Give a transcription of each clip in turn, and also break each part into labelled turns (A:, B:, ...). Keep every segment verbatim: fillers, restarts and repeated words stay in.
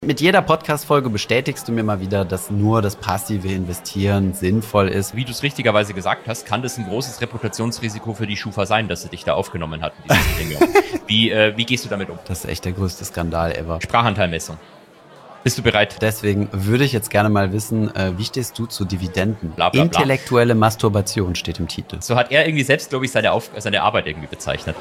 A: mit jeder Podcast-Folge bestätigst du mir mal wieder, dass nur das passive Investieren sinnvoll ist.
B: Wie du es richtigerweise gesagt hast, kann das ein großes Reputationsrisiko für die Schufa sein, dass sie dich da aufgenommen hat. wie, äh, wie gehst du damit um?
A: Das ist echt der größte Skandal ever.
B: Sprachanteilmessung. Bist du bereit?
A: Deswegen würde ich jetzt gerne mal wissen, äh, wie stehst du zu Dividenden?
B: Bla, bla, bla.
A: Intellektuelle Masturbation steht im Titel.
B: So hat er irgendwie selbst, glaube ich, seine, Auf- seine Arbeit irgendwie bezeichnet.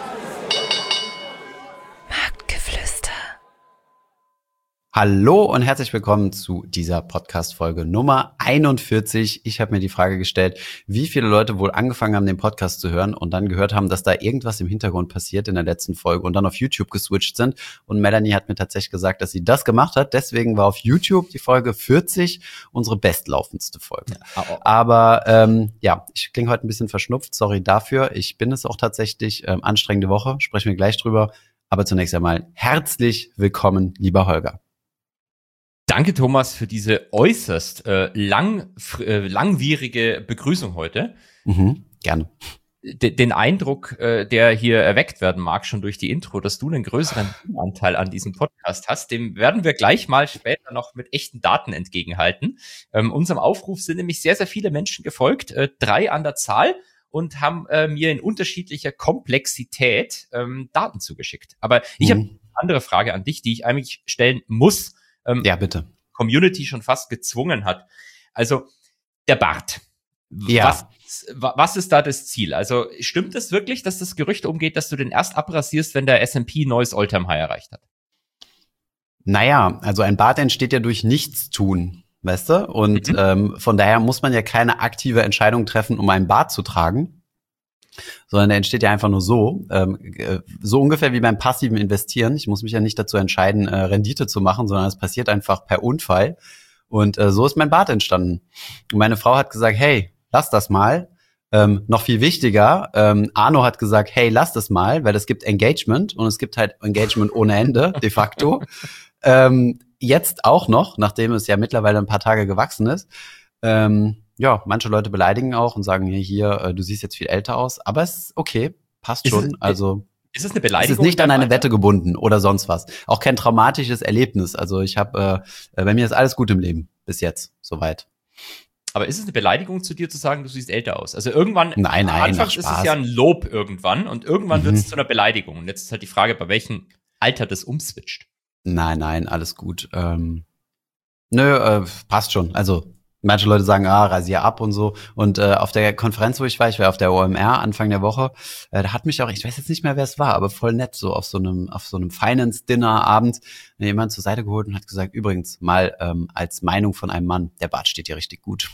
A: Hallo und herzlich willkommen zu dieser Podcast-Folge Nummer einundvierzig. Ich habe mir die Frage gestellt, wie viele Leute wohl angefangen haben, den Podcast zu hören und dann gehört haben, dass da irgendwas im Hintergrund passiert in der letzten Folge und dann auf YouTube geswitcht sind. Und Melanie hat mir tatsächlich gesagt, dass sie das gemacht hat. Deswegen war auf YouTube die Folge vierzig unsere bestlaufendste Folge. Ja, oh. Aber ähm, ja, ich klinge heute ein bisschen verschnupft. Sorry dafür. Ich bin es auch tatsächlich. Ähm, anstrengende Woche. Sprechen wir gleich drüber. Aber zunächst einmal herzlich willkommen, lieber Holger.
B: Danke, Thomas, für diese äußerst äh, lang, äh, langwierige Begrüßung heute.
A: Mhm, gerne.
B: D- den Eindruck, äh, der hier erweckt werden mag, schon durch die Intro, dass du einen größeren Anteil an diesem Podcast hast, dem werden wir gleich mal später noch mit echten Daten entgegenhalten. Ähm, unserem Aufruf sind nämlich sehr, sehr viele Menschen gefolgt, äh, drei an der Zahl, und haben äh, mir in unterschiedlicher Komplexität ähm, Daten zugeschickt. Aber ich mhm. habe eine andere Frage an dich, die ich eigentlich stellen muss. Ähm,
A: ja, bitte.
B: Community schon fast gezwungen hat. Also der Bart.
A: Ja.
B: Was, was ist da das Ziel? Also stimmt es wirklich, dass das Gerücht umgeht, dass du den erst abrasierst, wenn der S and P neues All-Time-High erreicht hat?
A: Naja, also ein Bart entsteht ja durch Nichtstun, weißt du? Und mhm. ähm, von daher muss man ja keine aktive Entscheidung treffen, um einen Bart zu tragen, sondern der entsteht ja einfach nur so, ähm, so ungefähr wie beim passiven Investieren. Ich muss mich ja nicht dazu entscheiden, äh, Rendite zu machen, sondern es passiert einfach per Unfall. Und äh, so ist mein Bart entstanden. Und meine Frau hat gesagt, hey, lass das mal. Ähm, noch viel wichtiger, ähm, Arno hat gesagt, hey, lass das mal, weil es gibt Engagement und es gibt halt Engagement ohne Ende, de facto. ähm, jetzt auch noch, nachdem es ja mittlerweile ein paar Tage gewachsen ist, ähm, ja, manche Leute beleidigen auch und sagen, hey, hier, äh, du siehst jetzt viel älter aus, aber es ist okay, passt
B: ist
A: schon.
B: Es,
A: also
B: ist es eine Beleidigung?
A: Es ist nicht an eine Wette gebunden oder sonst was. Auch kein traumatisches Erlebnis. Also ich habe, äh, bei mir ist alles gut im Leben bis jetzt, soweit.
B: Aber ist es eine Beleidigung zu dir zu sagen, du siehst älter aus? Also irgendwann,
A: nein, nein,
B: anfangs ist es ja ein Lob irgendwann und irgendwann mhm. wird es zu einer Beleidigung. Und jetzt ist halt die Frage, bei welchem Alter das umswitcht.
A: Nein, nein, alles gut. Ähm, nö, äh, passt schon. Also manche Leute sagen, ah, rasier ab und so. Und äh, auf der Konferenz, wo ich war, ich war auf der O M R Anfang der Woche, äh, da hat mich auch, ich weiß jetzt nicht mehr, wer es war, aber voll nett, so auf so einem auf so einem Finance-Dinner-Abend jemand zur Seite geholt und hat gesagt, übrigens, mal ähm, als Meinung von einem Mann, der Bart steht dir richtig gut.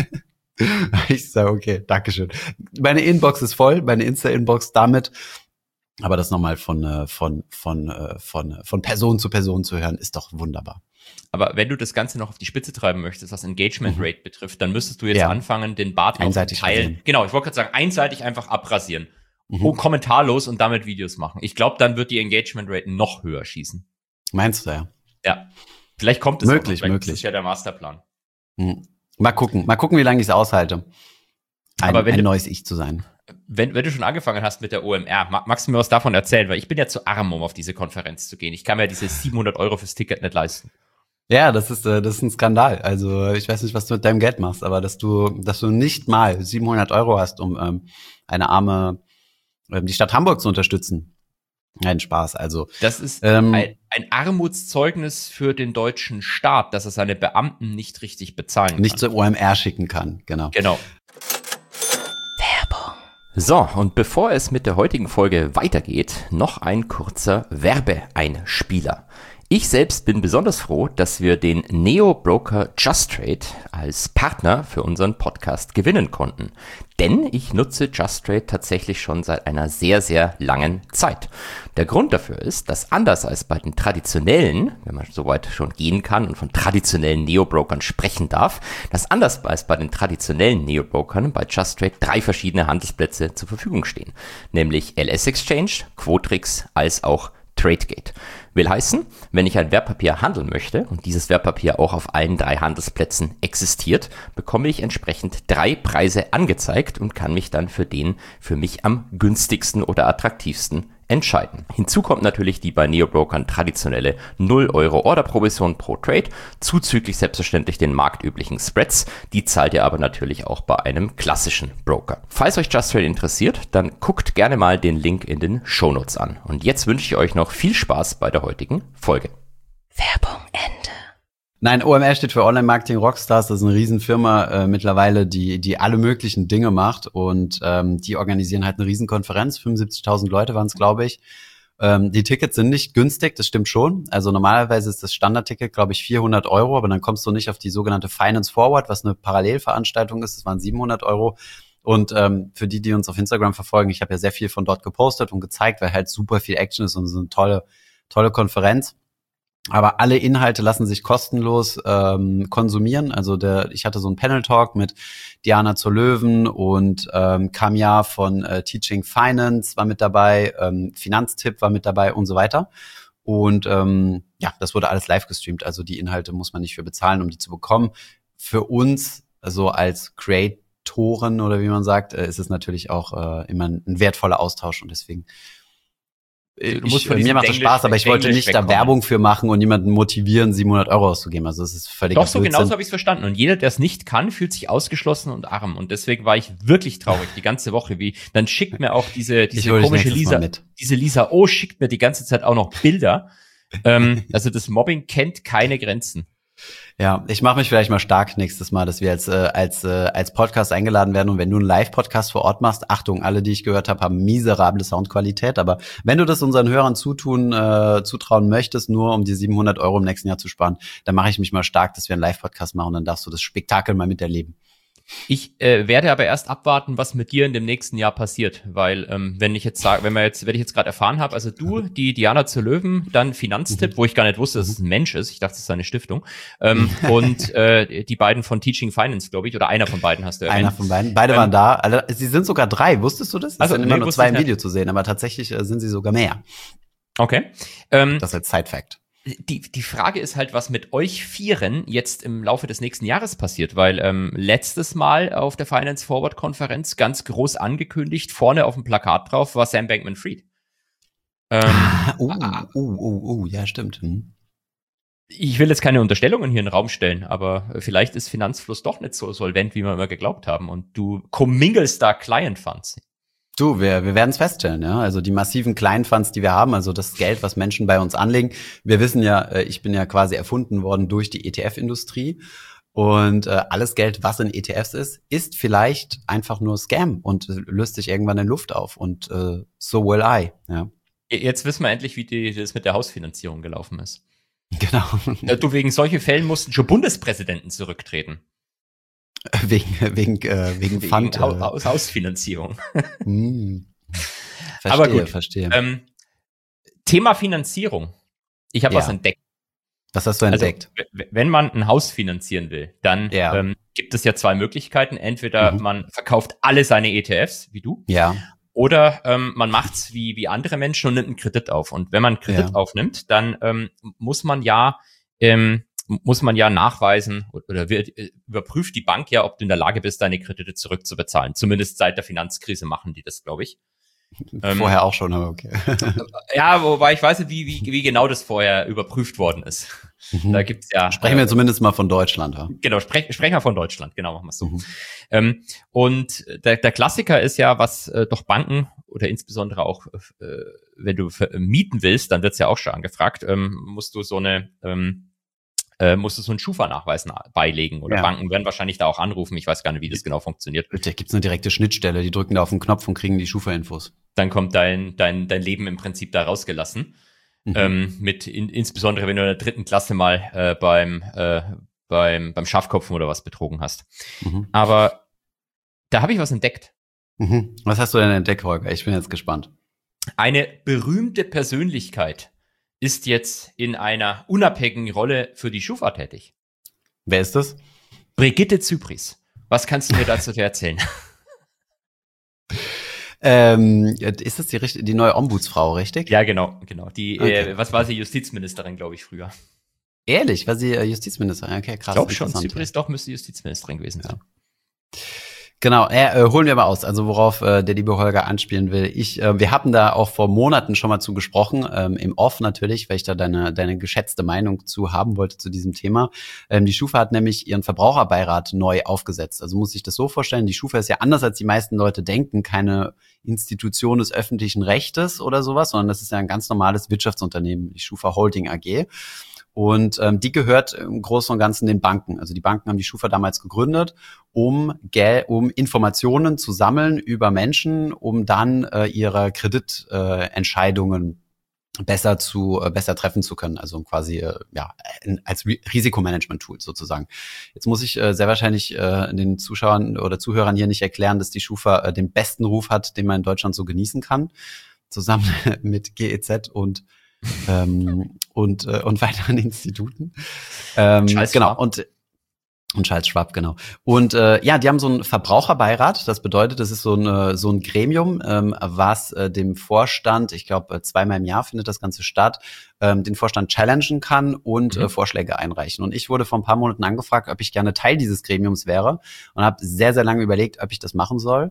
A: Ich sage, okay, dankeschön. Meine Inbox ist voll, meine Insta-Inbox damit. Aber das nochmal von, von, von, von, von Person zu Person zu hören, ist doch wunderbar.
B: Aber wenn du das Ganze noch auf die Spitze treiben möchtest, was Engagement Rate mhm. betrifft, dann müsstest du jetzt ja. anfangen, den Bart
A: einseitig
B: auf teilen. Genau, ich wollte gerade sagen, einseitig einfach abrasieren. Mhm. Und kommentarlos und damit Videos machen. Ich glaube, dann wird die Engagement Rate noch höher schießen.
A: Meinst du, ja?
B: Ja. Vielleicht kommt es
A: möglich,
B: auch noch.
A: möglich.
B: Das ist ja der Masterplan.
A: Mhm. Mal gucken, mal gucken, wie lange ich es aushalte. Ein,
B: Aber wenn
A: ein
B: du,
A: neues Ich zu sein.
B: Wenn, wenn du schon angefangen hast mit der O M R, magst du mir was davon erzählen? Weil ich bin ja zu arm, um auf diese Konferenz zu gehen. Ich kann mir diese siebenhundert Euro fürs Ticket nicht leisten.
A: Ja, das ist das ist ein Skandal. Also ich weiß nicht, was du mit deinem Geld machst, aber dass du dass du nicht mal siebenhundert Euro hast, um ähm, eine arme ähm, die Stadt Hamburg zu unterstützen. Nein, Spaß. Also
B: das ist
A: ähm,
B: ein, ein Armutszeugnis für den deutschen Staat, dass er seine Beamten nicht richtig bezahlen kann.
A: Nicht zur O M R schicken kann. Genau.
B: Genau. So, und bevor es mit der heutigen Folge weitergeht, noch ein kurzer Werbeeinspieler. Ich selbst bin besonders froh, dass wir den Neo-Broker Just-Trade als Partner für unseren Podcast gewinnen konnten. Denn ich nutze Just-Trade tatsächlich schon seit einer sehr, sehr langen Zeit. Der Grund dafür ist, dass anders als bei den traditionellen, wenn man so weit schon gehen kann und von traditionellen Neo-Brokern sprechen darf, dass anders als bei den traditionellen Neo-Brokern bei Just-Trade drei verschiedene Handelsplätze zur Verfügung stehen. Nämlich L S Exchange, Quotrix als auch Tradegate. Will heißen, wenn ich ein Wertpapier handeln möchte und dieses Wertpapier auch auf allen drei Handelsplätzen existiert, bekomme ich entsprechend drei Preise angezeigt und kann mich dann für den für mich am günstigsten oder attraktivsten entscheiden. Hinzu kommt natürlich die bei Neobrokern traditionelle null Euro Orderprovision pro Trade, zuzüglich selbstverständlich den marktüblichen Spreads. Die zahlt ihr aber natürlich auch bei einem klassischen Broker. Falls euch Just Trade interessiert, dann guckt gerne mal den Link in den Shownotes an. Und jetzt wünsche ich euch noch viel Spaß bei der heutigen Folge.
C: Werbung Ende.
A: Nein, O M R steht für Online Marketing Rockstars. Das ist eine Riesenfirma äh, mittlerweile, die die alle möglichen Dinge macht. Und ähm, die organisieren halt eine Riesenkonferenz. fünfundsiebzigtausend Leute waren es, glaube ich. Ähm, die Tickets sind nicht günstig, das stimmt schon. Also normalerweise ist das Standardticket, glaube ich, vierhundert Euro. Aber dann kommst du nicht auf die sogenannte Finance Forward, was eine Parallelveranstaltung ist. Das waren siebenhundert Euro. Und ähm, für die, die uns auf Instagram verfolgen, ich habe ja sehr viel von dort gepostet und gezeigt, weil halt super viel Action ist und so eine tolle, tolle Konferenz. Aber alle Inhalte lassen sich kostenlos ähm, konsumieren. Also der, ich hatte so einen Panel-Talk mit Diana zur Löwen und ähm, Kamia von äh, Teaching Finance war mit dabei, ähm, Finanztipp war mit dabei und so weiter. Und ähm, ja, das wurde alles live gestreamt. Also die Inhalte muss man nicht für bezahlen, um die zu bekommen. Für uns, also als Creatoren oder wie man sagt, äh, ist es natürlich auch äh, immer ein, ein wertvoller Austausch und deswegen
B: Du musst
A: ich,
B: von
A: mir macht das Spaß, aber ich wollte nicht da Werbung für machen und jemanden motivieren, siebenhundert Euro auszugeben. Also das ist völlig
B: Doch, so genauso habe ich es verstanden. Und jeder, der es nicht kann, fühlt sich ausgeschlossen und arm. Und deswegen war ich wirklich traurig die ganze Woche. Wie dann schickt mir auch diese diese komische Lisa, diese Lisa O schickt mir die ganze Zeit auch noch Bilder. ähm, also das Mobbing kennt keine Grenzen.
A: Ja, ich mache mich vielleicht mal stark nächstes Mal, dass wir als äh, als äh, als Podcast eingeladen werden und wenn du einen Live-Podcast vor Ort machst, Achtung, alle, die ich gehört habe, haben miserable Soundqualität, aber wenn du das unseren Hörern zutun äh, zutrauen möchtest, nur um die siebenhundert Euro im nächsten Jahr zu sparen, dann mache ich mich mal stark, dass wir einen Live-Podcast machen und dann darfst du das Spektakel mal miterleben.
B: Ich äh, werde aber erst abwarten, was mit dir in dem nächsten Jahr passiert, weil ähm, wenn ich jetzt sage, wenn wir jetzt, wenn ich jetzt gerade erfahren habe, also du, die Diana zur Löwen, dann Finanztipp, mhm. wo ich gar nicht wusste, dass es ein Mensch ist, ich dachte, es ist eine Stiftung, ähm, und äh, die beiden von Teaching Finance, glaube ich, oder einer von beiden hast du erwähnt.
A: Einer von beiden, beide ähm, waren da. Also, sie sind sogar drei, wusstest du das? Es
B: also,
A: sind
B: nee,
A: immer nur zwei im
B: nicht.
A: Video zu sehen, aber tatsächlich äh, sind sie sogar mehr.
B: Okay. Ähm,
A: das als Side-Fact.
B: Die, die Frage ist halt, was mit euch Vieren jetzt im Laufe des nächsten Jahres passiert, weil ähm, letztes Mal auf der Finance Forward Konferenz ganz groß angekündigt, vorne auf dem Plakat drauf war Sam Bankman-Fried. Ähm,
A: oh, oh, oh, oh, ja, stimmt. Hm.
B: Ich will jetzt keine Unterstellungen hier in den Raum stellen, aber vielleicht ist Finanzfluss doch nicht so solvent, wie wir immer geglaubt haben und du commingelst da Client Funds.
A: Du, wir, wir werden es feststellen, ja. Also die massiven Kleinfunds, die wir haben, also das Geld, was Menschen bei uns anlegen. Wir wissen ja, ich bin ja quasi erfunden worden durch die E T F-Industrie. Und äh, alles Geld, was in E T Fs ist, ist vielleicht einfach nur Scam und äh, löst sich irgendwann in Luft auf. Und äh, so will I, ja.
B: Jetzt wissen wir endlich, wie die, das mit der Hausfinanzierung gelaufen ist.
A: Genau.
B: Du, wegen solchen Fällen mussten schon Bundespräsidenten zurücktreten.
A: Wegen, wegen, äh, wegen, wegen Fund.
B: Haus, Hausfinanzierung.
A: hm. Verstehe,
B: Aber gut,
A: verstehe.
B: Ähm, Thema Finanzierung. Ich habe
A: ja.
B: was entdeckt.
A: Was hast du entdeckt?
B: Also, w- wenn man ein Haus finanzieren will, dann
A: ja.
B: ähm, gibt es ja zwei Möglichkeiten. Entweder mhm. man verkauft alle seine E T Fs, wie du.
A: Ja.
B: Oder ähm, man macht's wie wie andere Menschen und nimmt einen Kredit auf. Und wenn man einen Kredit ja. aufnimmt, dann ähm, muss man ja ähm, muss man ja nachweisen oder wird, überprüft die Bank ja, ob du in der Lage bist, deine Kredite zurückzubezahlen. Zumindest seit der Finanzkrise machen die das, glaube ich.
A: Vorher ähm, auch schon, aber okay.
B: Ja, wobei ich weiß nicht, wie, wie, wie genau das vorher überprüft worden ist.
A: Mhm.
B: Da gibt's ja.
A: Sprechen wir äh, zumindest mal von Deutschland. Ja?
B: Genau, sprech, sprechen wir von Deutschland. Genau, machen wir es so. Mhm. Ähm, und der, der Klassiker ist ja, was äh, doch Banken oder insbesondere auch, äh, wenn du für, äh, mieten willst, dann wird's ja auch schon angefragt, ähm, musst du so eine ähm, Äh, musst du so einen Schufa-Nachweis na- beilegen oder ja. Banken werden wahrscheinlich da auch anrufen. Ich weiß gar nicht, wie das genau funktioniert.
A: Da gibt's eine direkte Schnittstelle, die drücken da auf den Knopf und kriegen die Schufa-Infos.
B: Dann kommt dein dein dein Leben im Prinzip da rausgelassen. Mhm. Ähm, mit in, insbesondere, wenn du in der dritten Klasse mal äh, beim äh, beim beim Schafkopfen oder was betrogen hast. Mhm. Aber da habe ich was entdeckt.
A: Mhm. Was hast du denn entdeckt, Holger? Ich bin jetzt gespannt.
B: Eine berühmte Persönlichkeit ist jetzt in einer unabhängigen Rolle für die Schufa tätig.
A: Wer ist das?
B: Brigitte Zypries. Was kannst du mir dazu erzählen?
A: ähm, ist das die, die neue Ombudsfrau, richtig?
B: Ja, genau, genau. Die,
A: okay.
B: äh, was war sie? Justizministerin, glaube ich, früher.
A: Ehrlich? War sie äh, Justizministerin? Okay, krass.
B: Ich glaube schon, Zypries doch müsste Justizministerin gewesen sein. Ja.
A: Genau, äh, äh, holen wir mal aus. Also worauf äh, der liebe Holger anspielen will. Ich, äh, wir hatten da auch vor Monaten schon mal zu gesprochen, ähm, im Off natürlich, weil ich da deine deine geschätzte Meinung zu haben wollte zu diesem Thema. Ähm, die Schufa hat nämlich ihren Verbraucherbeirat neu aufgesetzt. Also muss ich das so vorstellen, die Schufa ist ja anders als die meisten Leute denken, keine Institution des öffentlichen Rechtes oder sowas, sondern das ist ja ein ganz normales Wirtschaftsunternehmen, die Schufa Holding A G. Und ähm, die gehört im Großen und Ganzen den Banken. Also die Banken haben die Schufa damals gegründet, um Gel um Informationen zu sammeln über Menschen, um dann äh, ihre Kreditentscheidungen äh, besser zu äh, besser treffen zu können. Also quasi äh, ja in, als Ri- Risikomanagement-Tool sozusagen. Jetzt muss ich äh, sehr wahrscheinlich äh, den Zuschauern oder Zuhörern hier nicht erklären, dass die Schufa äh, den besten Ruf hat, den man in Deutschland so genießen kann, zusammen mit G E Z und ähm, und äh, und weiteren Instituten. Ähm,
B: Charles
A: genau
B: Schwab.
A: und und Charles Schwab, genau. Und äh, ja, die haben so einen Verbraucherbeirat. Das bedeutet, das ist so ein so ein Gremium, ähm, was äh, dem Vorstand, ich glaube zweimal im Jahr findet das Ganze statt, ähm, den Vorstand challengen kann und
B: Mhm.
A: äh, Vorschläge einreichen. Und ich wurde vor ein paar Monaten angefragt, ob ich gerne Teil dieses Gremiums wäre und habe sehr sehr lange überlegt, ob ich das machen soll.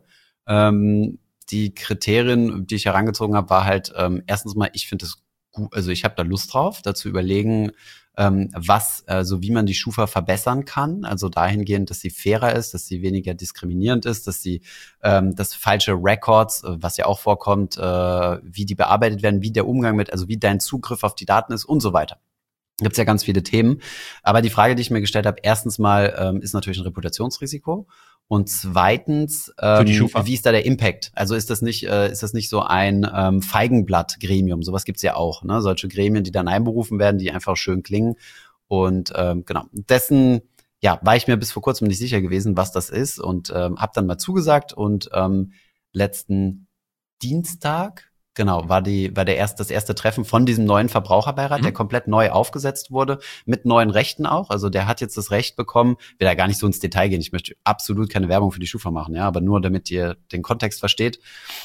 A: Ähm, die Kriterien, die ich herangezogen habe, war halt ähm, erstens mal, ich finde es gut, also ich habe da Lust drauf, da zu überlegen, ähm, was, also wie man die Schufa verbessern kann, also dahingehend, dass sie fairer ist, dass sie weniger diskriminierend ist, dass sie ähm, dass falsche Records, äh, was ja auch vorkommt, äh, wie die bearbeitet werden, wie der Umgang mit, also wie dein Zugriff auf die Daten ist und so weiter. Gibt's ja ganz viele Themen. Aber die Frage, die ich mir gestellt habe, erstens mal ähm, ist natürlich ein Reputationsrisiko. Und zweitens,
B: Für die
A: ähm,
B: Schufa.
A: wie ist da der Impact? Also ist das nicht, äh, ist das nicht so ein ähm, Feigenblatt-Gremium? Sowas gibt's ja auch, ne? Solche Gremien, die dann einberufen werden, die einfach schön klingen. Und ähm, genau, dessen ja war ich mir bis vor kurzem nicht sicher gewesen, was das ist. Und ähm, habe dann mal zugesagt. Und ähm, letzten Dienstag, genau, war die war der erste das erste Treffen von diesem neuen Verbraucherbeirat,
B: Mhm.
A: der komplett neu aufgesetzt wurde, mit neuen Rechten auch. Also der hat jetzt das Recht bekommen, will da gar nicht so ins Detail gehen. Ich möchte absolut keine Werbung für die Schufa machen, ja, aber nur damit ihr den Kontext versteht.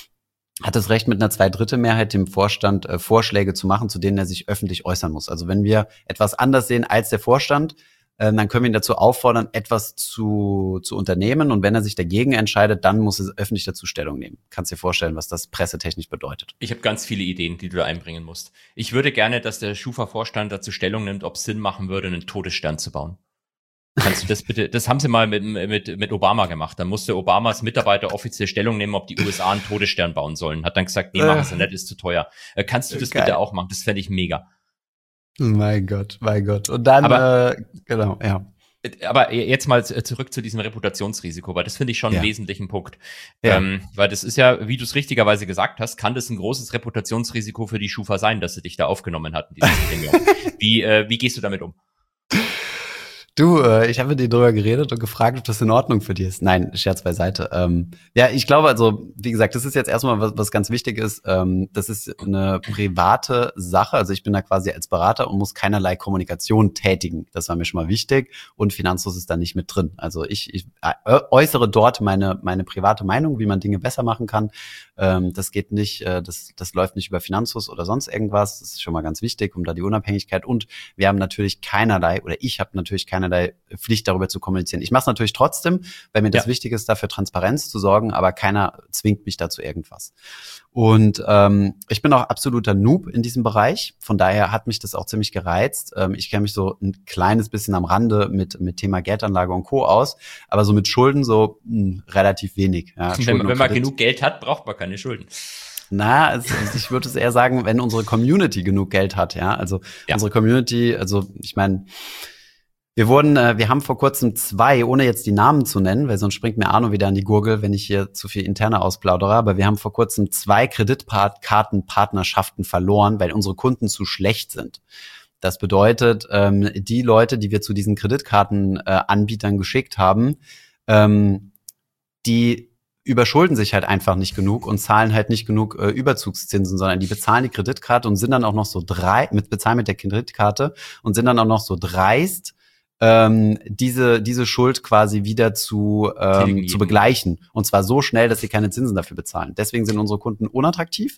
A: Hat das Recht, mit einer Zweidrittelmehrheit dem Vorstand äh, Vorschläge zu machen, zu denen er sich öffentlich äußern muss. Also wenn wir etwas anders sehen als der Vorstand, äh, dann können wir ihn dazu auffordern, etwas zu, zu unternehmen. Und wenn er sich dagegen entscheidet, dann muss er öffentlich dazu Stellung nehmen. Kannst dir vorstellen, was das pressetechnisch bedeutet.
B: Ich habe ganz viele Ideen, die du da einbringen musst. Ich würde gerne, dass der Schufa-Vorstand dazu Stellung nimmt, ob es Sinn machen würde, einen Todesstern zu bauen. Kannst du das bitte, das haben sie mal mit, mit, mit Obama gemacht. Dann musste Obamas Mitarbeiter offiziell Stellung nehmen, ob die U S A einen Todesstern bauen sollen. Hat dann gesagt, nee, machen sie nicht, ist zu teuer. Äh, kannst du das
A: Geil.
B: bitte auch machen? Das fände ich mega.
A: Mein Gott, mein Gott. Und dann,
B: Aber-
A: äh, genau, ja.
B: Aber jetzt mal zurück zu diesem Reputationsrisiko, weil das finde ich schon
A: Ja.
B: einen wesentlichen Punkt.
A: Ja.
B: Ähm, weil das ist ja, wie du es richtigerweise gesagt hast, kann das ein großes Reputationsrisiko für die Schufa sein, dass sie dich da aufgenommen hat in dieses Gremium. Wie, äh, wie gehst du damit um?
A: Du, äh, ich habe mit dir drüber geredet und gefragt, ob das in Ordnung für dich ist. Nein, Scherz beiseite. Ähm, ja, ich glaube, also, wie gesagt, das ist jetzt erstmal was, was ganz wichtig ist. Ähm, das ist eine private Sache. Also ich bin da quasi als Berater und muss keinerlei Kommunikation tätigen. Das war mir schon mal wichtig. Und Finanzlos ist da nicht mit drin. Also ich, ich äh, äußere dort meine meine private Meinung, wie man Dinge besser machen kann. Ähm, das geht nicht, äh, das das läuft nicht über Finanzlos oder sonst irgendwas. Das ist schon mal ganz wichtig, um da die Unabhängigkeit. Und wir haben natürlich keinerlei, oder ich habe natürlich keinerlei Pflicht, darüber zu kommunizieren. Ich mache es natürlich trotzdem, weil mir das
B: Ja.
A: wichtig ist, dafür Transparenz zu sorgen, aber keiner zwingt mich dazu irgendwas. Und ähm, ich bin auch absoluter Noob in diesem Bereich. Von daher hat mich das auch ziemlich gereizt. Ähm, ich kenne mich so ein kleines bisschen am Rande mit mit Thema Geldanlage und Co. aus, aber so mit Schulden so mh, relativ wenig. Ja,
B: Wenn,
A: Schulden und
B: wenn man
A: Kredit.
B: genug Geld hat, braucht man keine Schulden.
A: Na, es, ich würde es eher sagen, wenn unsere Community genug Geld hat, ja. Also
B: Ja.
A: unsere Community, also ich meine, wir wurden, äh, wir haben vor kurzem zwei, ohne jetzt die Namen zu nennen, weil sonst springt mir Arno wieder an die Gurgel, wenn ich hier zu viel interne ausplaudere, aber wir haben vor kurzem zwei Kreditkartenpartnerschaften verloren, weil unsere Kunden zu schlecht sind. Das bedeutet, ähm, die Leute, die wir zu diesen Kreditkartenanbietern äh, geschickt haben, ähm, die überschulden sich halt einfach nicht genug und zahlen halt nicht genug äh, Überzugszinsen, sondern die bezahlen die Kreditkarte und sind dann auch noch so drei, mit bezahlen mit der Kreditkarte und sind dann auch noch so dreist, ähm, diese diese Schuld quasi wieder zu ähm,
B: Tilgen.
A: zu begleichen, und zwar so schnell, dass sie keine Zinsen dafür bezahlen. Deswegen sind unsere Kunden unattraktiv.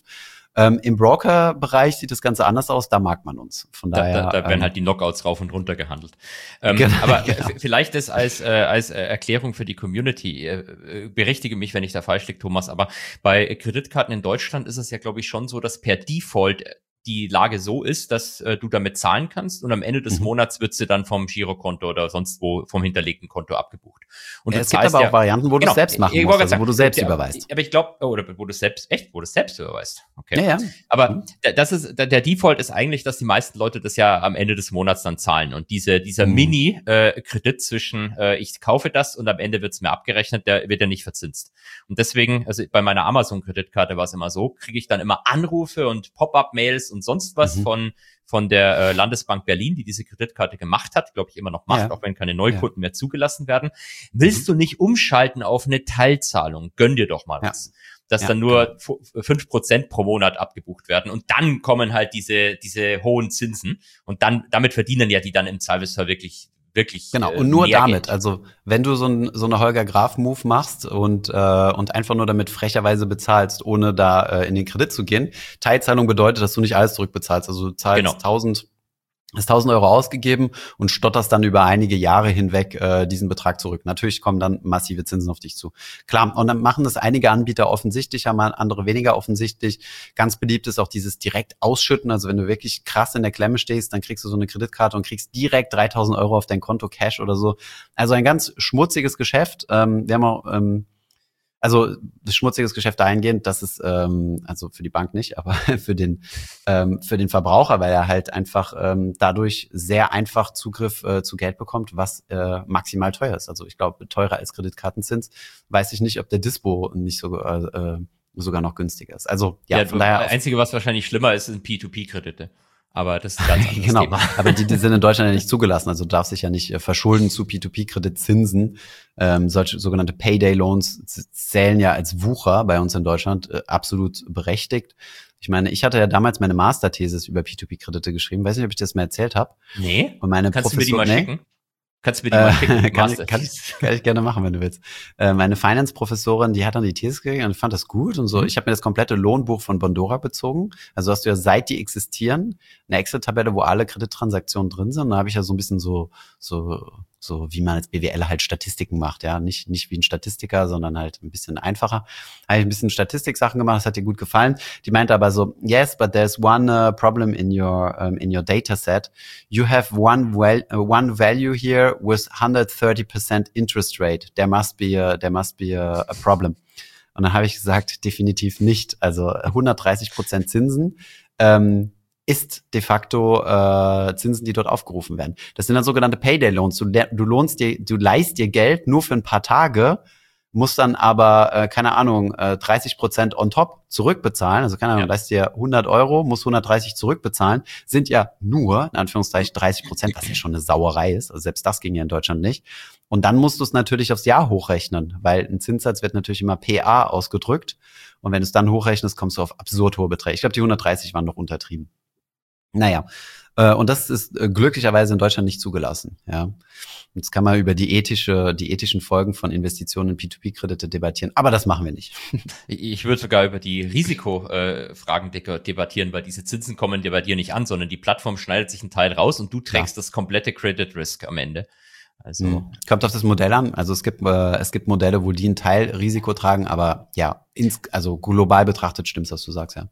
A: Ähm, Im Broker-Bereich sieht das Ganze anders aus, da mag man uns. Von daher,
B: da, da, da werden
A: ähm,
B: halt die Knockouts rauf und runter gehandelt. Ähm,
A: genau,
B: aber
A: genau.
B: vielleicht das als, äh, als äh, Erklärung für die Community. Äh, berichtige mich, wenn ich da falsch liege, Thomas, aber bei Kreditkarten in Deutschland ist es ja, glaube ich, schon so, dass per Default die Lage so ist, dass äh, du damit zahlen kannst und am Ende des
A: Mhm.
B: Monats wird sie dann vom Girokonto oder sonst wo vom hinterlegten Konto abgebucht. Und
A: Ja,
B: du
A: es gibt
B: zahlst
A: aber
B: ja,
A: auch Varianten, wo du
B: genau,
A: es selbst machen
B: ich
A: musst,
B: wollte
A: also
B: sagen,
A: wo du selbst
B: der,
A: überweist.
B: Aber ich glaube, oder wo du selbst, echt, wo du es selbst überweist. Okay.
A: Ja, ja.
B: Aber
A: Mhm.
B: d- das ist, der der Default ist eigentlich, dass die meisten Leute das ja am Ende des Monats dann zahlen. Und diese, dieser
A: Mhm.
B: Mini-Kredit zwischen, äh, ich kaufe das und am Ende wird es mir abgerechnet, der wird ja nicht verzinst. Und deswegen, also bei meiner Amazon-Kreditkarte war es immer so, kriege ich dann immer Anrufe und Pop-up-Mails und sonst was
A: Mhm.
B: von von der äh, Landesbank Berlin, die diese Kreditkarte gemacht hat, glaube ich immer noch macht,
A: Ja.
B: auch wenn keine Neukunden mehr zugelassen werden. Willst du nicht umschalten auf eine Teilzahlung? Gönn dir doch mal
A: Ja.
B: was. Dass
A: Ja,
B: dann nur fünf Prozent pro Monat abgebucht werden und dann kommen halt diese diese hohen Zinsen und dann damit verdienen ja die dann im Zweifelsfall wirklich wirklich
A: Genau,
B: äh,
A: und nur
B: mehr
A: damit,
B: Geld.
A: also wenn du so, ein, so eine Holger Graf-Move machst und, äh, und einfach nur damit frecherweise bezahlst, ohne da äh, in den Kredit zu gehen, Teilzahlung bedeutet, dass du nicht alles zurückbezahlst, also du zahlst
B: Genau.
A: tausend hast tausend Euro ausgegeben und stotterst dann über einige Jahre hinweg äh, diesen Betrag zurück. Natürlich kommen dann massive Zinsen auf dich zu. Klar, und dann machen das einige Anbieter offensichtlicher, mal andere weniger offensichtlich. Ganz beliebt ist auch dieses direkt Ausschütten. Also wenn du wirklich krass in der Klemme stehst, dann kriegst du so eine Kreditkarte und kriegst direkt dreitausend Euro auf dein Konto Cash oder so. Also ein ganz schmutziges Geschäft. Ähm, wir haben auch, ähm, also das schmutziges Geschäft dahingehend, dass es, ähm, also für die Bank nicht, aber für den ähm, für den Verbraucher, weil er halt einfach ähm, dadurch sehr einfach Zugriff äh, zu Geld bekommt, was äh, maximal teuer ist. Also ich glaube, teurer als Kreditkartenzins. Weiß ich nicht, ob der Dispo nicht so, äh, sogar noch günstiger ist. Also ja,
B: Ja,
A: von
B: das
A: daher.
B: Einzige, was wahrscheinlich schlimmer ist, sind P zwei P-Kredite. Aber das ist ein ganz anderes
A: Genau,
B: Thema.
A: aber die, die sind in Deutschland ja nicht zugelassen. Also du darfst dich ja nicht äh, verschulden zu P zwei P-Kreditzinsen. Ähm, solche sogenannte Payday-Loans zählen ja als Wucher bei uns in Deutschland, äh, absolut berechtigt. Ich meine, ich hatte ja damals meine Masterthesis über P zwei P-Kredite geschrieben. Weiß nicht, ob ich das mal erzählt habe.
B: Nee?
A: Und meine
B: Kannst du mir die mal
A: nee?
B: schicken? Kannst du mir die mal schicken?
A: Äh, kann,
B: Master-
A: ich, kann, ich, kann ich gerne machen, wenn du willst. Äh, meine Finance-Professorin, die hat dann die These gekriegt und fand das gut und so.
B: Mhm.
A: Ich habe mir das komplette Lohnbuch von Bondora bezogen. Also hast du ja, seit die existieren, eine Excel-Tabelle, wo alle Kredittransaktionen drin sind. Und da habe ich ja so ein bisschen so, so, so wie man als B W L halt Statistiken macht, ja. Nicht, nicht wie ein Statistiker, sondern halt ein bisschen einfacher. Habe ich ein bisschen Statistik-Sachen gemacht, das hat ihr gut gefallen. Die meinte aber so, yes, but there's one uh, problem in your, um, in your data set. You have one, well, uh, one value here with one hundred thirty percent interest rate. There must be a, there must be a, a problem. Und dann habe ich gesagt, definitiv nicht. Also hundertdreißig Prozent Zinsen ähm, ist de facto äh, Zinsen, die dort aufgerufen werden. Das sind dann sogenannte Payday-Loans. Du, du lohnst dir, du leihst dir Geld nur für ein paar Tage, musst dann aber, äh, keine Ahnung, äh, dreißig Prozent on top zurückbezahlen. Also keine Ahnung,
B: Ja.
A: leist dir hundert Euro, musst hundertdreißig zurückbezahlen. Sind ja nur, in Anführungszeichen, dreißig Prozent, was ja schon eine Sauerei ist. Also selbst das ging ja in Deutschland nicht. Und dann musst du es natürlich aufs Jahr hochrechnen, weil ein Zinssatz wird natürlich immer P A ausgedrückt. Und wenn du es dann hochrechnest, kommst du auf absurd hohe Beträge. Ich glaube, die hundertdreißig waren noch untertrieben. Naja, äh, und das ist äh, glücklicherweise in Deutschland nicht zugelassen. Ja, jetzt kann man über die ethische, die ethischen Folgen von Investitionen in P zwei P-Kredite debattieren, aber das machen wir nicht.
B: Ich würde sogar über die Risikofragen äh, debattieren, weil diese Zinsen kommen dir bei dir nicht an, sondern die Plattform schneidet sich einen Teil raus und du trägst ja. das komplette Credit Risk am Ende. Also
A: mhm. Kommt auf das Modell an. Also es gibt äh, es gibt Modelle, wo die einen Teil Risiko tragen, aber ja, ins, also global betrachtet stimmt's, was du sagst, ja.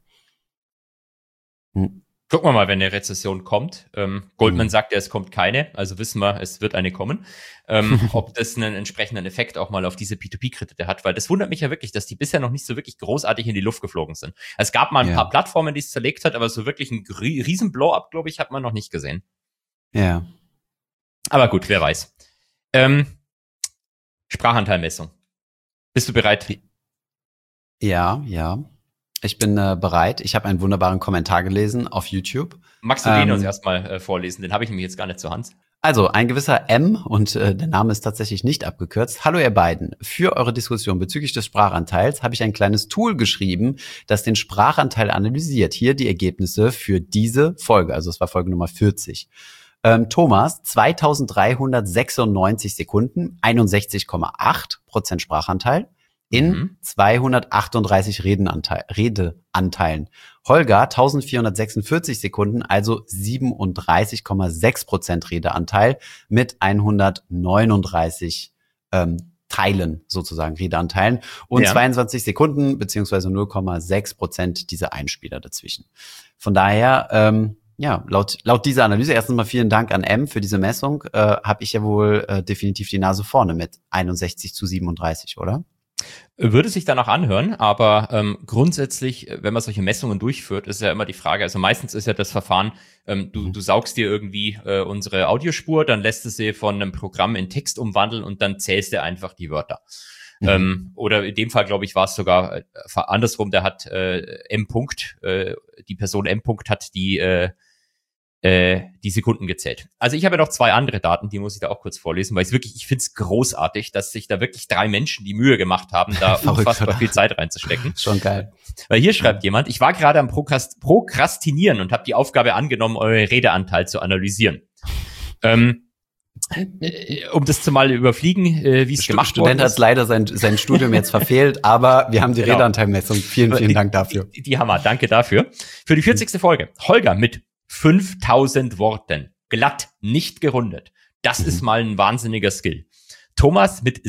B: Mhm. Gucken wir mal, wenn eine Rezession kommt. Ähm, Goldman
A: Mhm.
B: sagt ja, es kommt keine, also wissen wir, es wird eine kommen. Ähm, ob das einen entsprechenden Effekt auch mal auf diese P zwei P-Kredite hat, weil das wundert mich ja wirklich, dass die bisher noch nicht so wirklich großartig in die Luft geflogen sind. Es gab mal ein
A: ja.
B: paar Plattformen, die es zerlegt hat, aber so wirklich ein riesen Blow-up, glaube ich, hat man noch nicht gesehen.
A: Ja.
B: Aber gut, wer weiß. Ähm, Sprachanteilmessung. Bist du bereit?
A: Ja, ja. Ich bin äh, bereit. Ich habe einen wunderbaren Kommentar gelesen auf YouTube.
B: Magst du den
A: ähm,
B: uns erstmal äh, vorlesen? Den habe ich nämlich jetzt gar nicht zur Hand.
A: Also, ein gewisser M, und äh, der Name ist tatsächlich nicht abgekürzt. Hallo ihr beiden. Für eure Diskussion bezüglich des Sprachanteils habe ich ein kleines Tool geschrieben, das den Sprachanteil analysiert. Hier die Ergebnisse für diese Folge. Also es war Folge Nummer vierzig. Ähm, Thomas, zweitausenddreihundertsechsundneunzig Sekunden, einundsechzig Komma acht Prozent Sprachanteil in mhm. zweihundertachtunddreißig Redenanteil, Redeanteilen. Holger eintausendvierhundertsechsundvierzig Sekunden, also siebenunddreißig Komma sechs Prozent Redeanteil mit hundertneununddreißig ähm, Teilen sozusagen, Redeanteilen und ja. zweiundzwanzig Sekunden beziehungsweise null Komma sechs Prozent diese Einspieler dazwischen. Von daher, ähm, ja, laut laut dieser Analyse, erstens mal vielen Dank an M für diese Messung, äh, habe ich ja wohl äh, definitiv die Nase vorne mit einundsechzig zu siebenunddreißig, oder?
B: Würde sich dann auch anhören, aber ähm, grundsätzlich, wenn man solche Messungen durchführt, ist ja immer die Frage, also meistens ist ja das Verfahren, ähm, du, du saugst dir irgendwie äh, unsere Audiospur, dann lässt du sie von einem Programm in Text umwandeln und dann zählst du einfach die Wörter. Mhm. Ähm, oder in dem Fall, glaube ich, war es sogar äh, andersrum, der hat äh, M. -Punkt, äh, die Person M. -Punkt hat die äh, äh, die Sekunden gezählt. Also ich habe ja noch zwei andere Daten, die muss ich da auch kurz vorlesen, weil ich wirklich, ich finde es großartig, dass sich da wirklich drei Menschen die Mühe gemacht haben, da unfassbar viel Zeit reinzustecken.
A: Schon geil.
B: Weil hier schreibt jemand, ich war gerade am Prokrast- Prokrastinieren und habe die Aufgabe angenommen, euren Redeanteil zu analysieren. Ähm, äh, um das zu mal überfliegen, äh, wie es gemacht worden ist.
A: Student hat leider sein, sein Studium jetzt verfehlt, aber wir haben die genau. Redeanteilmessung. Vielen, vielen
B: die,
A: Dank dafür.
B: Die, die Hammer, danke dafür. Für die vierzigste Folge, Holger mit fünftausend Worten. Glatt, nicht gerundet. Das mhm. ist mal ein wahnsinniger Skill. Thomas mit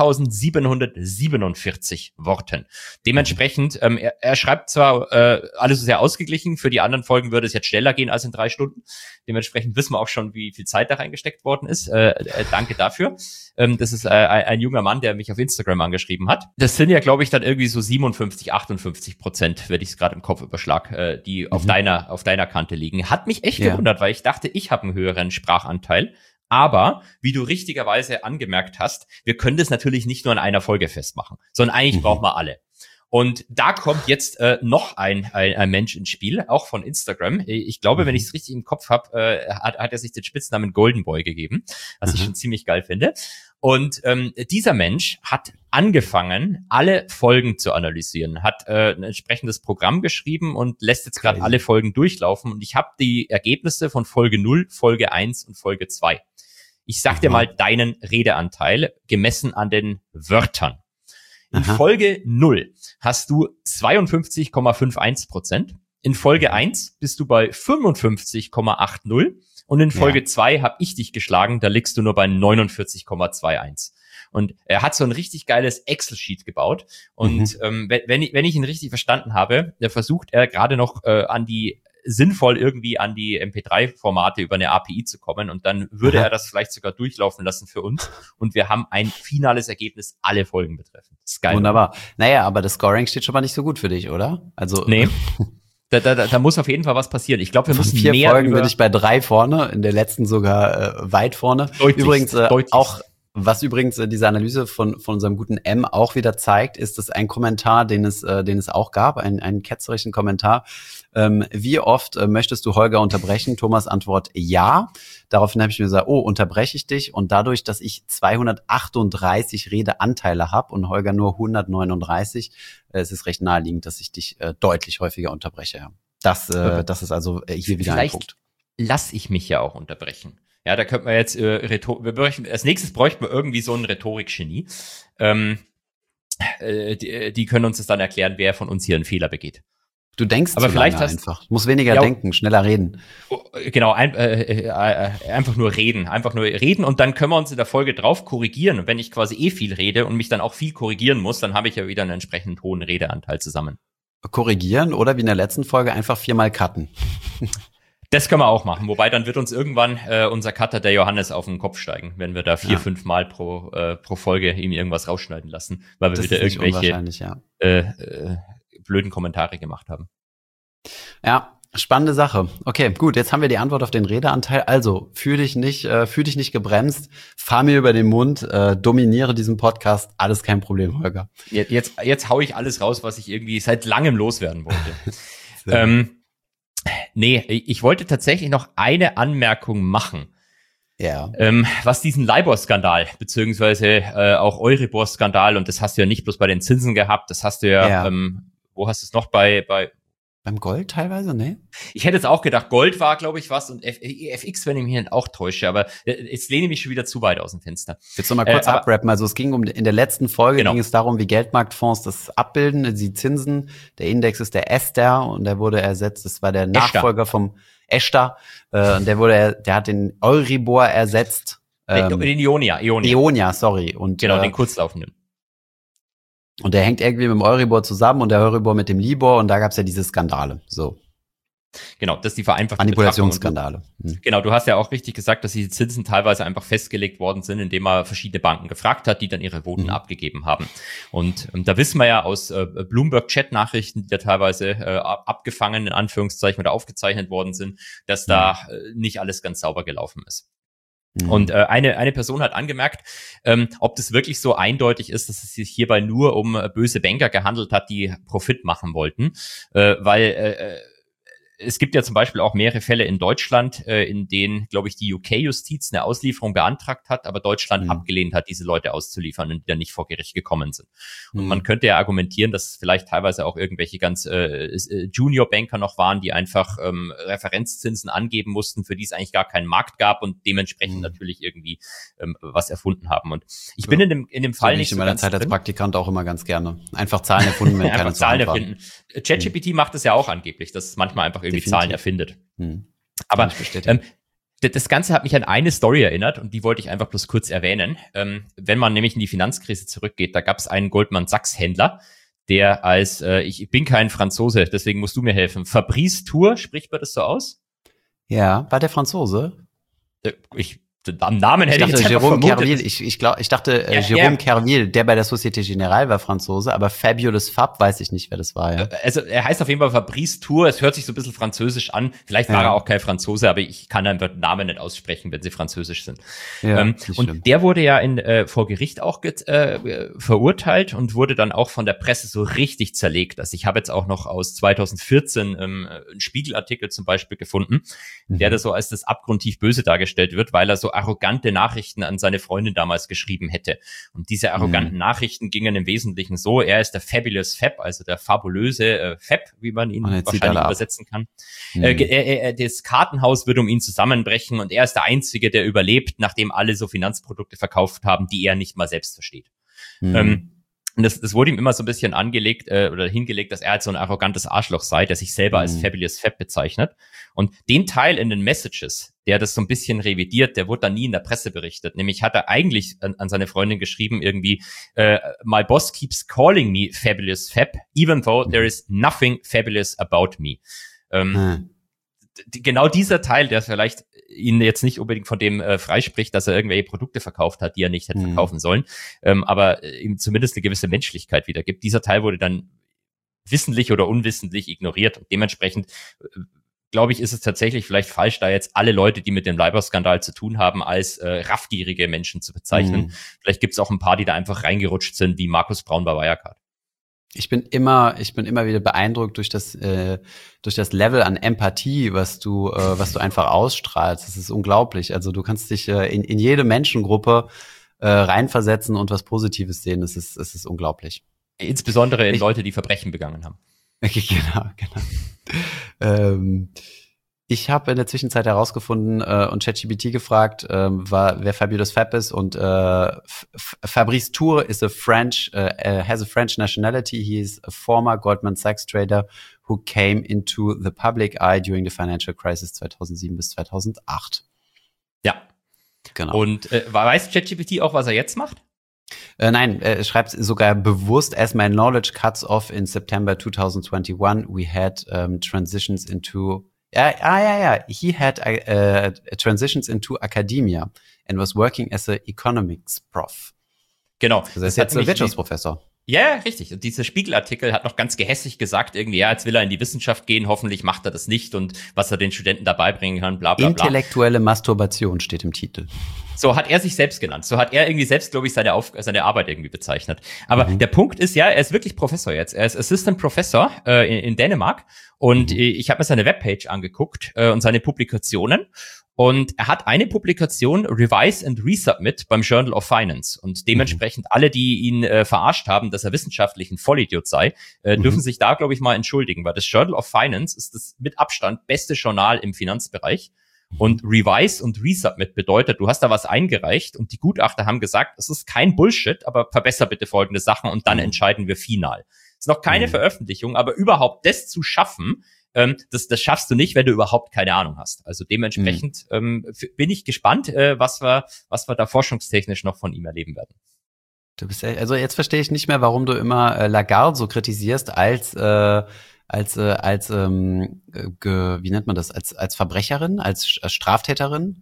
B: sechstausendsiebenhundertsiebenundvierzig Worten. Dementsprechend, ähm, er, er schreibt zwar äh, alles sehr ausgeglichen, für die anderen Folgen würde es jetzt schneller gehen als in drei Stunden. Dementsprechend wissen wir auch schon, wie viel Zeit da reingesteckt worden ist. Äh, äh, danke dafür. Ähm, das ist äh, ein, ein junger Mann, der mich auf Instagram angeschrieben hat. Das sind ja, glaube ich, dann irgendwie so siebenundfünfzig, achtundfünfzig Prozent, wenn ich es gerade im Kopf überschlag, äh, die mhm. auf deiner auf deiner Kante liegen. Hat mich echt ja. gewundert, weil ich dachte, ich habe einen höheren Sprachanteil. Aber, wie du richtigerweise angemerkt hast, wir können das natürlich nicht nur in einer Folge festmachen, sondern eigentlich mhm. brauchen wir alle. Und da kommt jetzt äh, noch ein, ein, ein Mensch ins Spiel, auch von Instagram. Ich glaube, mhm. wenn ich es richtig im Kopf habe, äh, hat, hat er sich den Spitznamen Golden Boy gegeben, was mhm. ich schon ziemlich geil finde. Und ähm, dieser Mensch hat angefangen, alle Folgen zu analysieren, hat äh, ein entsprechendes Programm geschrieben und lässt jetzt gerade alle Folgen durchlaufen. Und ich habe die Ergebnisse von Folge null, Folge eins und Folge zwei. Ich sag dir mal deinen Redeanteil, gemessen an den Wörtern. In Aha. Folge null hast du zweiundfünfzig Komma einundfünfzig Prozent. In Folge eins bist du bei fünfundfünfzig Komma achtzig. Und in Folge zwei ja. habe ich dich geschlagen, da liegst du nur bei neunundvierzig Komma einundzwanzig. Und er hat so ein richtig geiles Excel-Sheet gebaut. Und mhm. ähm, wenn, ich, wenn ich ihn richtig verstanden habe, da versucht er gerade noch äh, an die sinnvoll irgendwie an die M P drei Formate über eine A P I zu kommen und dann würde Aha. er das vielleicht sogar durchlaufen lassen für uns und wir haben ein finales Ergebnis, alle Folgen betreffend. Das ist geil.
A: Wunderbar. Naja, aber das Scoring steht schon mal nicht so gut für dich, oder? Also
B: nee. Da, da, da muss auf jeden Fall was passieren. Ich glaube, wir müssen
A: vier
B: mehr
A: Folgen
B: über
A: bin ich bei drei vorne, in der letzten sogar äh, weit vorne.
B: Deutlich,
A: Übrigens äh,
B: deutlich.
A: auch was übrigens äh, diese Analyse von von unserem guten M auch wieder zeigt, ist, dass ein Kommentar, den es äh, den es auch gab, ein einen ketzerischen Kommentar. Ähm, wie oft äh, möchtest du Holger unterbrechen? Thomas Antwort ja. Daraufhin habe ich mir gesagt, oh, unterbreche ich dich? Und dadurch, dass ich zweihundertachtunddreißig Redeanteile habe und Holger nur hundertneununddreißig, äh, es ist recht naheliegend, dass ich dich äh, deutlich häufiger unterbreche. Ja. Das äh, das ist also äh, hier wieder
B: Vielleicht
A: ein Punkt.
B: Lass ich mich ja auch unterbrechen. Ja, da könnte man jetzt äh, Rhetor- wir bräuchten, als nächstes bräuchten wir irgendwie so ein Rhetorikgenie. Ähm, äh, die, die können uns das dann erklären, wer von uns hier einen Fehler begeht.
A: Du denkst
B: aber
A: zu
B: vielleicht
A: lange
B: hast,
A: einfach. Du musst weniger ja, denken, schneller reden.
B: Genau, ein, äh, äh, einfach nur reden. Einfach nur reden und dann können wir uns in der Folge drauf korrigieren. Und wenn ich quasi eh viel rede und mich dann auch viel korrigieren muss, dann habe ich ja wieder einen entsprechend hohen Redeanteil zusammen.
A: Korrigieren oder wie in der letzten Folge einfach viermal cutten.
B: Das können wir auch machen. Wobei dann wird uns irgendwann äh, unser Cutter, der Johannes, auf den Kopf steigen, wenn wir da vier, ja. fünf Mal pro, äh, pro Folge ihm irgendwas rausschneiden lassen, weil wir das wieder irgendwelche
A: ja.
B: äh, äh, blöden Kommentare gemacht haben.
A: Ja, spannende Sache. Okay, gut, jetzt haben wir die Antwort auf den Redeanteil. Also, fühl dich nicht, äh, fühl dich nicht gebremst, fahr mir über den Mund, äh, dominiere diesen Podcast, alles kein Problem, Holger.
B: Jetzt, jetzt, jetzt hau ich alles raus, was ich irgendwie seit langem loswerden wollte. ähm, Nee, ich wollte tatsächlich noch eine Anmerkung machen.
A: Ja.
B: Ähm, was diesen LIBOR-Skandal, beziehungsweise äh, auch Euribor-Skandal, und das hast du ja nicht bloß bei den Zinsen gehabt, das hast du ja,
A: ja.
B: ähm, wo hast du es noch bei, bei
A: Beim Gold teilweise, ne?
B: Ich hätte jetzt auch gedacht, Gold war, glaube ich, was und F- F X, wenn ich mich nicht auch täusche, aber jetzt lehne ich mich schon wieder zu weit aus dem Fenster.
A: Jetzt noch mal kurz
B: äh, aber,
A: abrappen. Also es ging um, in der letzten Folge
B: genau.
A: ging es darum, wie Geldmarktfonds das abbilden, die Zinsen. Der Index ist der Ester und der wurde ersetzt, das war der Nachfolger Ester. vom Ester, äh, und der wurde, der hat den Euribor ersetzt.
B: Ähm, den Ionia, Ionia.
A: Ionia, sorry. Und,
B: genau,
A: äh,
B: den kurzlaufenden.
A: Und der hängt irgendwie mit dem Euribor zusammen und der Euribor mit dem Libor und da gab's ja diese Skandale. So.
B: Genau, das ist die vereinfachte
A: Manipulationsskandale.
B: Du, hm. Genau, du hast ja auch richtig gesagt, dass die Zinsen teilweise einfach festgelegt worden sind, indem man verschiedene Banken gefragt hat, die dann ihre Voten mhm. abgegeben haben. Und, und da wissen wir ja aus äh, Bloomberg-Chat-Nachrichten, die da teilweise äh, abgefangen, in Anführungszeichen, oder aufgezeichnet worden sind, dass mhm. da äh, nicht alles ganz sauber gelaufen ist. Mhm. Und äh, eine eine Person hat angemerkt, ähm, ob das wirklich so eindeutig ist, dass es sich hierbei nur um äh, böse Banker gehandelt hat, die Profit machen wollten, äh, weil äh, es gibt ja zum Beispiel auch mehrere Fälle in Deutschland, äh, in denen, glaube ich, die U K-Justiz eine Auslieferung beantragt hat, aber Deutschland mhm. abgelehnt hat, diese Leute auszuliefern und die dann nicht vor Gericht gekommen sind. Und mhm. man könnte ja argumentieren, dass es vielleicht teilweise auch irgendwelche ganz äh, Junior-Banker noch waren, die einfach ähm, Referenzzinsen angeben mussten, für die es eigentlich gar keinen Markt gab und dementsprechend mhm. natürlich irgendwie ähm, was erfunden haben. Und ich ja. bin in dem in dem Fall so nicht
A: so in meiner Zeit drin. Als Praktikant auch immer ganz gerne. Einfach Zahlen erfunden, wenn keine Zahlen
B: erfinden. ChatGPT mhm. macht es ja auch angeblich, dass es manchmal einfach irgendwie Definitiv. Zahlen erfindet. Hm. Aber ähm, das Ganze hat mich an eine Story erinnert und die wollte ich einfach bloß kurz erwähnen. Ähm, wenn man nämlich in die Finanzkrise zurückgeht, da gab es einen Goldman Sachs Händler, der als, äh, ich bin kein Franzose, deswegen musst du mir helfen, Fabrice Tour, spricht man das so aus?
A: Ja, war der Franzose?
B: Äh, ich Am Namen hätte ich,
A: dachte,
B: ich jetzt
A: Jérôme Kerviel, ich, ich, glaub, ich dachte, äh, ja, Jérôme ja. Kerviel, der bei der Société Générale war Franzose, aber Fabulous Fab weiß ich nicht, wer das war. Ja.
B: Also er heißt auf jeden Fall Fabrice Tour, es hört sich so ein bisschen französisch an, vielleicht war ja. er auch kein Franzose, aber ich kann einfach den Namen nicht aussprechen, wenn sie französisch sind. Ja, ähm, und stimmt. Der wurde ja in, äh, vor Gericht auch get, äh, verurteilt und wurde dann auch von der Presse so richtig zerlegt. Also ich habe jetzt auch noch aus zweitausendvierzehn ähm, einen Spiegelartikel zum Beispiel gefunden, mhm. der da so als das abgrundtief Böse dargestellt wird, weil er so arrogante Nachrichten an seine Freundin damals geschrieben hätte. Und diese arroganten mhm. Nachrichten gingen im Wesentlichen so, er ist der Fabulous Fab, also der fabulöse äh, Fab, wie man ihn wahrscheinlich übersetzen kann. Mhm. Äh, er, er, das Kartenhaus wird um ihn zusammenbrechen und er ist der Einzige, der überlebt, nachdem alle so Finanzprodukte verkauft haben, die er nicht mal selbst versteht. Mhm. Ähm, Und das, das wurde ihm immer so ein bisschen angelegt äh, oder hingelegt, dass er halt so ein arrogantes Arschloch sei, der sich selber mhm. als Fabulous Fab bezeichnet. Und den Teil in den Messages, der das so ein bisschen revidiert, der wurde dann nie in der Presse berichtet. Nämlich hat er eigentlich an, an seine Freundin geschrieben irgendwie, äh, my boss keeps calling me Fabulous Fab, even though there is nothing fabulous about me. Ähm, mhm. die, genau dieser Teil, der vielleicht ihn jetzt nicht unbedingt von dem äh, freispricht, dass er irgendwelche Produkte verkauft hat, die er nicht hätte mhm. verkaufen sollen, ähm, aber äh, ihm zumindest eine gewisse Menschlichkeit wiedergibt. Dieser Teil wurde dann wissentlich oder unwissentlich ignoriert und dementsprechend äh, glaube ich, ist es tatsächlich vielleicht falsch, da jetzt alle Leute, die mit dem Leiber-Skandal zu tun haben, als äh, raffgierige Menschen zu bezeichnen. Mhm. Vielleicht gibt es auch ein paar, die da einfach reingerutscht sind, wie Markus Braun bei Wirecard.
A: Ich bin immer, ich bin immer wieder beeindruckt durch das, äh, durch das Level an Empathie, was du, äh, was du einfach ausstrahlst. Das ist unglaublich. Also du kannst dich äh, in, in jede Menschengruppe äh, reinversetzen und was Positives sehen. Das ist, das ist unglaublich.
B: Insbesondere in
A: ich,
B: Leute, die Verbrechen begangen haben.
A: Okay, genau, genau. ähm, ich habe in der Zwischenzeit herausgefunden äh, und ChatGPT gefragt, ähm, war, wer Fabulous Fab ist, und äh, F- Fabrice Tour is a French, uh, has a French nationality. He is a former Goldman Sachs trader who came into the public eye during the financial crisis zweitausendsieben bis zweitausendacht.
B: Ja, genau. Und äh, weiß ChatGPT auch, was er jetzt macht?
A: Äh, nein, er schreibt sogar bewusst, as my knowledge cuts off in September twenty twenty-one, we had um, transitions into, ja, ah, ja, ja, he had uh, transitions into academia and was working as a economics prof.
B: Genau.
A: Also er ist jetzt ein Wirtschaftsprofessor.
B: Ja, richtig. Und dieser Spiegelartikel hat noch ganz gehässig gesagt, irgendwie, ja, jetzt will er in die Wissenschaft gehen, hoffentlich macht er das nicht und was er den Studenten dabei bringen kann, bla, bla, bla.
A: Intellektuelle Masturbation steht im Titel.
B: So hat er sich selbst genannt. So hat er irgendwie selbst, glaube ich, seine, Auf seine Arbeit irgendwie bezeichnet. Aber mhm. der Punkt ist ja, er ist wirklich Professor jetzt. Er ist Assistant Professor äh, in, in Dänemark. Und mhm. ich habe mir seine Webpage angeguckt äh, und seine Publikationen. Und er hat eine Publikation, Revise and Resubmit, beim Journal of Finance. Und dementsprechend mhm. alle, die ihn äh, verarscht haben, dass er wissenschaftlich ein Vollidiot sei, äh, mhm. dürfen sich da, glaube ich, mal entschuldigen. Weil das Journal of Finance ist das mit Abstand beste Journal im Finanzbereich. Und Revise und Resubmit bedeutet, du hast da was eingereicht und die Gutachter haben gesagt, es ist kein Bullshit, aber verbessere bitte folgende Sachen und dann mhm. entscheiden wir final. Es ist noch keine mhm. Veröffentlichung, aber überhaupt das zu schaffen, ähm, das, das schaffst du nicht, wenn du überhaupt keine Ahnung hast. Also dementsprechend mhm. ähm, bin ich gespannt, äh, was wir, was wir da forschungstechnisch noch von ihm erleben werden.
A: Du bist echt, also jetzt verstehe ich nicht mehr, warum du immer äh, Lagarde so kritisierst als äh, als äh, als ähm, ge, wie nennt man das, als als Verbrecherin, als, als Straftäterin.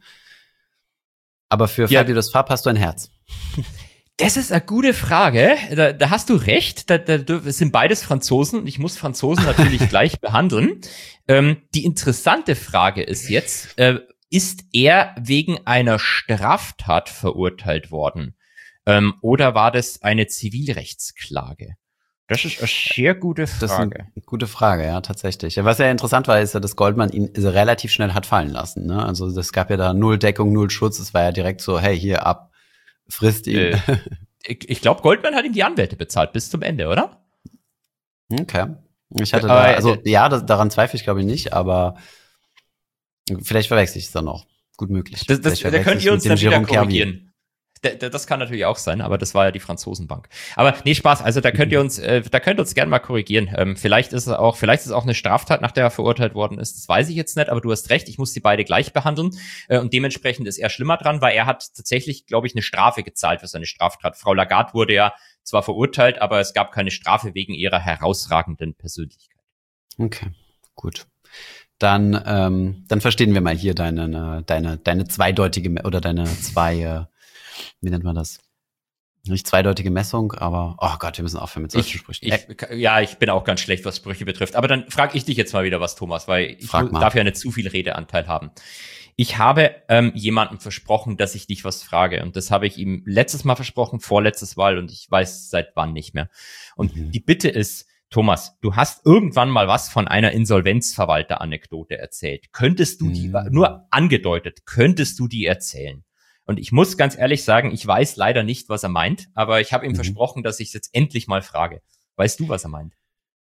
A: Aber für
B: ja.
A: Fabio Fapp hast du ein Herz.
B: Das ist eine gute Frage. Da, da hast du recht. Da, da, das sind beides Franzosen. Ich muss Franzosen natürlich gleich behandeln. Ähm, die interessante Frage ist jetzt, äh, ist er wegen einer Straftat verurteilt worden? Ähm, oder war das eine Zivilrechtsklage? Das ist eine sehr gute Frage.
A: Das ist eine gute Frage, ja, tatsächlich. Was ja interessant war, ist ja, dass Goldman ihn relativ schnell hat fallen lassen. Ne? Also es gab ja da null Deckung, null Schutz. Es war ja direkt so, hey, hier ab. Frisst ihn.
B: Äh, ich ich glaube, Goldman hat ihm die Anwälte bezahlt bis zum Ende, oder?
A: Okay. Ich hatte da, also äh, ja, das, daran zweifle ich glaube ich nicht, aber vielleicht verwechsel ich es dann noch. Gut möglich.
B: Das, das, da könnt ihr uns dann wieder korrigieren. Das kann natürlich auch sein, aber das war ja die Franzosenbank. Aber nee, Spaß, also da könnt ihr uns, äh, da könnt ihr uns gerne mal korrigieren. Ähm, vielleicht ist es auch, vielleicht ist es auch eine Straftat, nach der er verurteilt worden ist. Das weiß ich jetzt nicht, aber du hast recht, ich muss die beide gleich behandeln. Äh, und dementsprechend ist er schlimmer dran, weil er hat tatsächlich, glaube ich, eine Strafe gezahlt für seine Straftat. Frau Lagarde wurde ja zwar verurteilt, aber es gab keine Strafe wegen ihrer herausragenden Persönlichkeit.
A: Okay, gut. Dann, ähm, dann verstehen wir mal hier deine, deine, deine zweideutige oder deine zwei, äh, wie nennt man das? Nicht zweideutige Messung, aber oh Gott, wir müssen aufhören mit solchen
B: ich,
A: Sprüchen.
B: Ich, ja, ich bin auch ganz schlecht, was Sprüche betrifft. Aber dann frage ich dich jetzt mal wieder was, Thomas, weil ich darf ja nicht zu viel Redeanteil haben. Ich habe ähm, jemandem versprochen, dass ich dich was frage. Und das habe ich ihm letztes Mal versprochen, vorletztes Mal, und ich weiß seit wann nicht mehr. Und mhm. die Bitte ist, Thomas, du hast irgendwann mal was von einer Insolvenzverwalter-Anekdote erzählt. Könntest du mhm. die, nur angedeutet, könntest du die erzählen? Und ich muss ganz ehrlich sagen, ich weiß leider nicht, was er meint, aber ich habe ihm mhm. versprochen, dass ich es jetzt endlich mal frage. Weißt du, was er meint?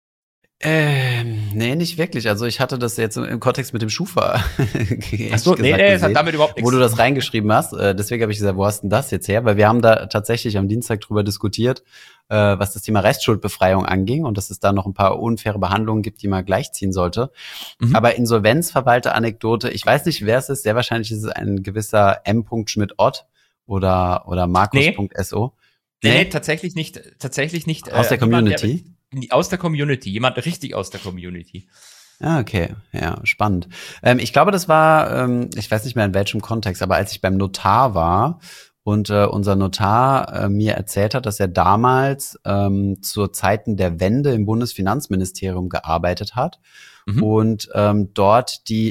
A: Ähm, nee, nicht wirklich. Also ich hatte das jetzt im Kontext mit dem Schufa.
B: Ach so, nee, nee, das hat damit überhaupt nichts.
A: Wo du das reingeschrieben hast. Äh, deswegen habe ich gesagt, wo hast denn das jetzt her? Weil wir haben da tatsächlich am Dienstag drüber diskutiert, äh, was das Thema Restschuldbefreiung anging und dass es da noch ein paar unfaire Behandlungen gibt, die man gleichziehen sollte. Mhm. Aber Insolvenzverwalter-Anekdote, ich weiß nicht, wer es ist. Sehr wahrscheinlich ist es ein gewisser M. Schmidt-Ott oder, oder Markus.so.
B: Nee. Nee, nee, tatsächlich nicht, tatsächlich nicht.
A: Aus äh, der Community?
B: Jemand, der, aus der Community, jemand richtig aus der Community.
A: Ah, okay, ja, spannend. Ähm, ich glaube, das war, ähm, ich weiß nicht mehr in welchem Kontext, aber als ich beim Notar war und äh, unser Notar äh, mir erzählt hat, dass er damals ähm, zu Zeiten der Wende im Bundesfinanzministerium gearbeitet hat mhm. und ähm, dort die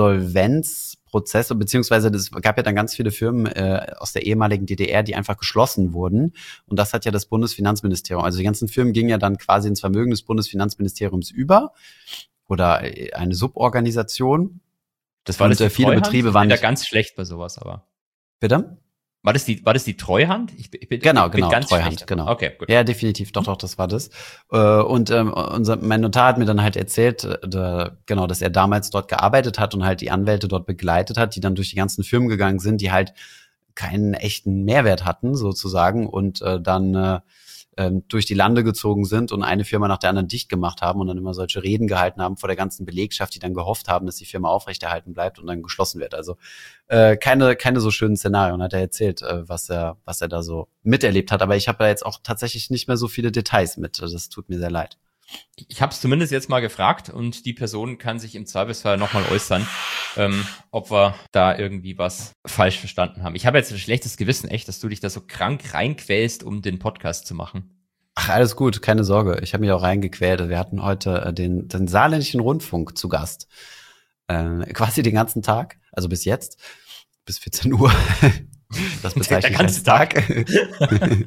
A: Insolvenzprozesse, beziehungsweise es gab ja dann ganz viele Firmen äh, aus der ehemaligen D D R, die einfach geschlossen wurden. Und das hat ja das Bundesfinanzministerium. Also die ganzen Firmen gingen ja dann quasi ins Vermögen des Bundesfinanzministeriums über oder eine Suborganisation.
B: Das war das
A: und, äh, viele
B: Treuhand?
A: Betriebe waren
B: ich bin da ganz schlecht bei sowas, aber.
A: Bitte?
B: War das die, war das die Treuhand? Ich bin,
A: genau,
B: ich bin
A: genau,
B: ganz
A: Treuhand,
B: schlecht.
A: genau.
B: Okay, gut.
A: Ja, definitiv, doch, doch, das war das. Und ähm, unser, mein Notar hat mir dann halt erzählt, äh, genau, dass er damals dort gearbeitet hat und halt die Anwälte dort begleitet hat, die dann durch die ganzen Firmen gegangen sind, die halt keinen echten Mehrwert hatten, sozusagen, und äh, dann äh, ähm, durch die Lande gezogen sind und eine Firma nach der anderen dicht gemacht haben und dann immer solche Reden gehalten haben vor der ganzen Belegschaft, die dann gehofft haben, dass die Firma aufrechterhalten bleibt und dann geschlossen wird. Also äh, keine keine so schönen Szenarien, hat er erzählt, äh, was er was er da so miterlebt hat. Aber ich habe da jetzt auch tatsächlich nicht mehr so viele Details mit. Das tut mir sehr leid.
B: Ich habe es zumindest jetzt mal gefragt und die Person kann sich im Zweifelsfall nochmal äußern, ähm, ob wir da irgendwie was falsch verstanden haben. Ich habe jetzt ein schlechtes Gewissen, echt, dass du dich da so krank reinquälst, um den Podcast zu machen.
A: Ach, alles gut, keine Sorge. Ich habe mich auch reingequält. Wir hatten heute äh, den, den Saarländischen Rundfunk zu Gast. Äh, quasi den ganzen Tag, also bis jetzt, bis vierzehn Uhr. Das bezeichne ich
B: Der
A: als
B: ganze
A: Tag.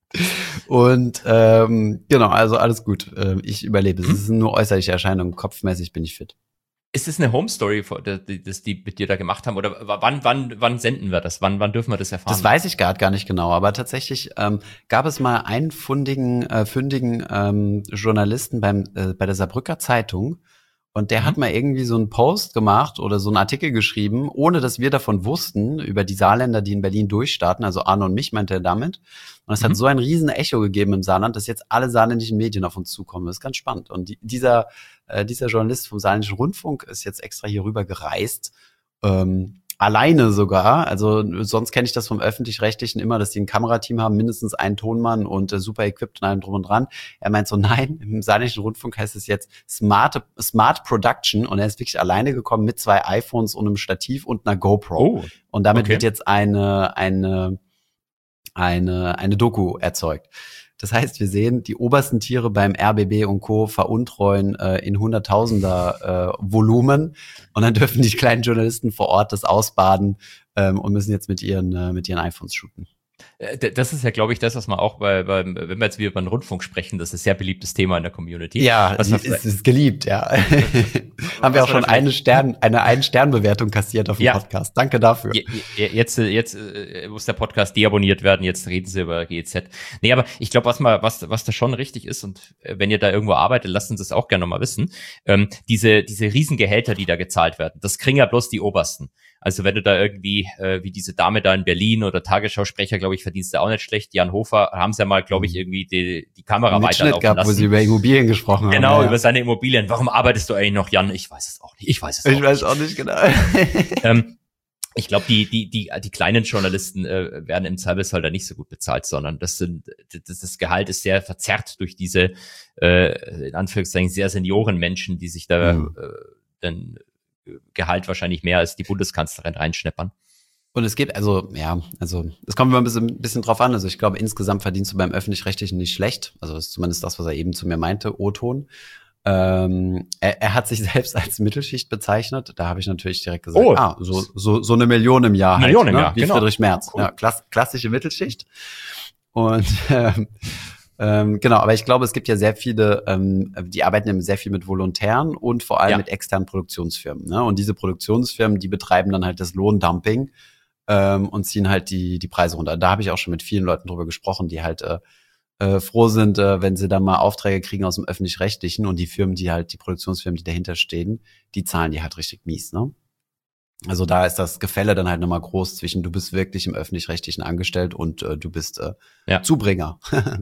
A: Und ähm, genau, also alles gut. Ähm, ich überlebe. Es sind nur äußerliche Erscheinungen. Kopfmäßig bin ich fit.
B: Ist das eine Home-Story, die, die, die mit dir da gemacht haben? Oder wann, wann, wann senden wir das? Wann, wann dürfen wir das erfahren?
A: Das weiß ich gerade gar nicht genau, aber tatsächlich ähm, gab es mal einen fundigen, äh, fündigen ähm, Journalisten beim äh, bei der Saarbrücker Zeitung und der mhm. hat mal irgendwie so einen Post gemacht oder so einen Artikel geschrieben, ohne dass wir davon wussten, über die Saarländer, die in Berlin durchstarten, also Arne und mich meinte er damit. Und es mhm. hat so ein riesen Echo gegeben im Saarland, dass jetzt alle saarländischen Medien auf uns zukommen. Das ist ganz spannend. Und die, dieser äh, dieser Journalist vom Saarländischen Rundfunk ist jetzt extra hier rüber gereist, ähm, alleine sogar. Also sonst kenne ich das vom Öffentlich-Rechtlichen immer, dass die ein Kamerateam haben, mindestens einen Tonmann und äh, super equipped und allem drum und dran. Er meint so, nein, im Saarländischen Rundfunk heißt es jetzt Smart, Smart Production und er ist wirklich alleine gekommen mit zwei iPhones und einem Stativ und einer GoPro.
B: Oh,
A: und damit
B: okay.
A: wird jetzt eine eine eine eine Doku erzeugt. Das heißt, wir sehen die obersten Tiere beim R B B und Co. veruntreuen äh, in Hunderttausender äh, Volumen und dann dürfen die kleinen Journalisten vor Ort das ausbaden ähm, und müssen jetzt mit ihren äh, mit ihren iPhones shooten.
B: Das ist ja, glaube ich, das, was man auch bei, bei, wenn wir jetzt wieder über den Rundfunk sprechen, das ist ein sehr beliebtes Thema in der Community.
A: Ja, es ist, ist geliebt, ja. Haben wir auch schon eine Stern, eine Ein-Stern-Bewertung kassiert auf dem ja. Podcast. Danke dafür.
B: Jetzt, jetzt muss der Podcast deabonniert werden, jetzt reden sie über G E Z. Nee, aber ich glaube, was mal, was, was da schon richtig ist, und wenn ihr da irgendwo arbeitet, lasst uns das auch gerne nochmal wissen, ähm, diese, diese Riesengehälter, die da gezahlt werden, das kriegen ja bloß die Obersten. Also wenn du da irgendwie, äh, wie diese Dame da in Berlin oder Tagesschausprecher, glaube ich, verdienst du auch nicht schlecht. Jan Hofer, haben sie ja mal, glaube ich, irgendwie die, die Kamera weiterlaufen
A: gab,
B: lassen.
A: Wo sie über Immobilien gesprochen haben.
B: Genau,
A: ja.
B: über seine Immobilien. Warum arbeitest du eigentlich noch, Jan? Ich weiß es auch nicht. Ich weiß es auch
A: ich
B: nicht.
A: Ich weiß auch nicht genau.
B: ähm, ich glaube, die, die, die, die kleinen Journalisten äh, werden im Zweifelsfall da nicht so gut bezahlt, sondern das sind, das, das Gehalt ist sehr verzerrt durch diese, äh, in Anführungszeichen, sehr Seniorenmenschen, die sich da mhm. äh, dann Gehalt wahrscheinlich mehr als die Bundeskanzlerin reinschneppern.
A: Und es gibt, also, ja, also, es kommt immer ein bisschen, ein bisschen drauf an. Also, ich glaube, insgesamt verdienst du beim Öffentlich-Rechtlichen nicht schlecht. Also, das ist zumindest das, was er eben zu mir meinte, O-Ton. Ähm, er, er hat sich selbst als Mittelschicht bezeichnet. Da habe ich natürlich direkt gesagt, oh, ah, so, so, so eine Million im Jahr halt.
B: Million im
A: ne?
B: Jahr,
A: wie
B: genau.
A: Friedrich Merz.
B: Cool.
A: Ja, klass, klassische Mittelschicht. Und, ähm, Ähm, genau, aber ich glaube, es gibt ja sehr viele, ähm, die arbeiten eben sehr viel mit Volontären und vor allem ja. mit externen Produktionsfirmen. Ne? Und diese Produktionsfirmen, die betreiben dann halt das Lohndumping ähm, und ziehen halt die die Preise runter. Da habe ich auch schon mit vielen Leuten drüber gesprochen, die halt äh, äh, froh sind, äh, wenn sie dann mal Aufträge kriegen aus dem Öffentlich-Rechtlichen und die Firmen, die halt, die Produktionsfirmen, die dahinter stehen, die zahlen die halt richtig mies, ne? Also da ist das Gefälle dann halt nochmal groß zwischen du bist wirklich im Öffentlich-Rechtlichen angestellt und äh, du bist äh,
B: ja.
A: Zubringer.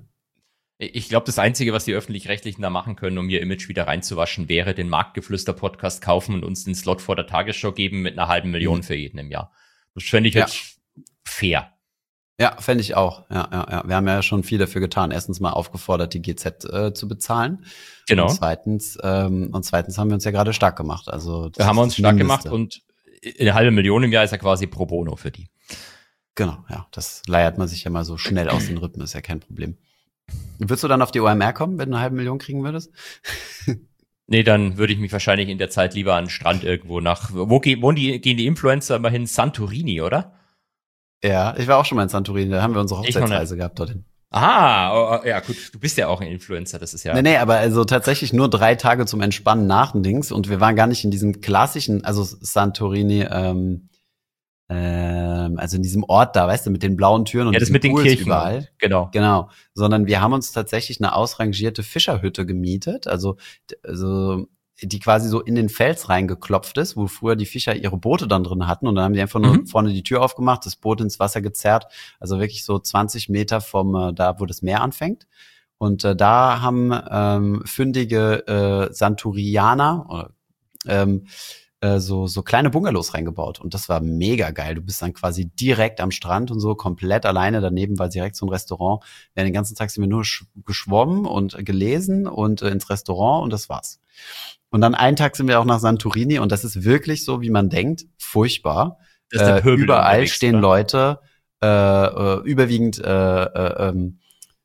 B: Ich glaube, das Einzige, was die Öffentlich-Rechtlichen da machen können, um ihr Image wieder reinzuwaschen, wäre den Marktgeflüster-Podcast kaufen und uns den Slot vor der Tagesschau geben mit einer halben Million mhm. für jeden im Jahr. Das fände ich
A: ja.
B: jetzt fair.
A: Ja, fände ich auch. Ja, ja, ja. Wir haben ja schon viel dafür getan. Erstens mal aufgefordert, die G Z äh, zu bezahlen.
B: Genau.
A: Und zweitens, ähm, und zweitens haben wir uns ja gerade stark gemacht. Also
B: da haben wir uns stark gemacht und eine halbe Million im Jahr ist ja quasi pro bono für die.
A: Genau, ja. Das leiert man sich ja mal so schnell aus den Rippen, ist ja kein Problem. Würdest du dann auf die O M R kommen, wenn du eine halbe Million kriegen würdest?
B: Nee, dann würde ich mich wahrscheinlich in der Zeit lieber an den Strand irgendwo nach, wo gehen, wo die, gehen die Influencer immer hin? Santorini, oder?
A: Ja, ich war auch schon mal in Santorini, da haben wir unsere Hochzeitsreise gehabt dorthin.
B: Aha, oh, ja gut, du bist ja auch ein Influencer, das ist ja...
A: Nee, nee, aber also tatsächlich nur drei Tage zum Entspannen nach den Dings und wir waren gar nicht in diesem klassischen, also Santorini, ähm, ähm, also in diesem Ort da, weißt du, mit den blauen Türen und
B: ja, das mit den Kirchen
A: überall.
B: Genau.
A: Genau. Sondern wir haben uns tatsächlich eine ausrangierte Fischerhütte gemietet, also, also die quasi so in den Fels reingeklopft ist, wo früher die Fischer ihre Boote dann drin hatten und dann haben die einfach nur mhm. vorne die Tür aufgemacht, das Boot ins Wasser gezerrt, also wirklich so zwanzig Meter vom äh, da, wo das Meer anfängt. Und äh, da haben ähm, fündige äh, Santurianer oder, ähm, so so kleine Bungalows reingebaut und das war mega geil. Du bist dann quasi direkt am Strand und so komplett alleine. Daneben war direkt so ein Restaurant. Ja, den ganzen Tag sind wir nur geschwommen und gelesen und äh, ins Restaurant und das war's. Und dann einen Tag sind wir auch nach Santorini und das ist wirklich so, wie man denkt, furchtbar.
B: Das ist der Pöbel
A: äh, überall stehen
B: oder?
A: Leute, äh, äh, überwiegend äh, äh, ähm,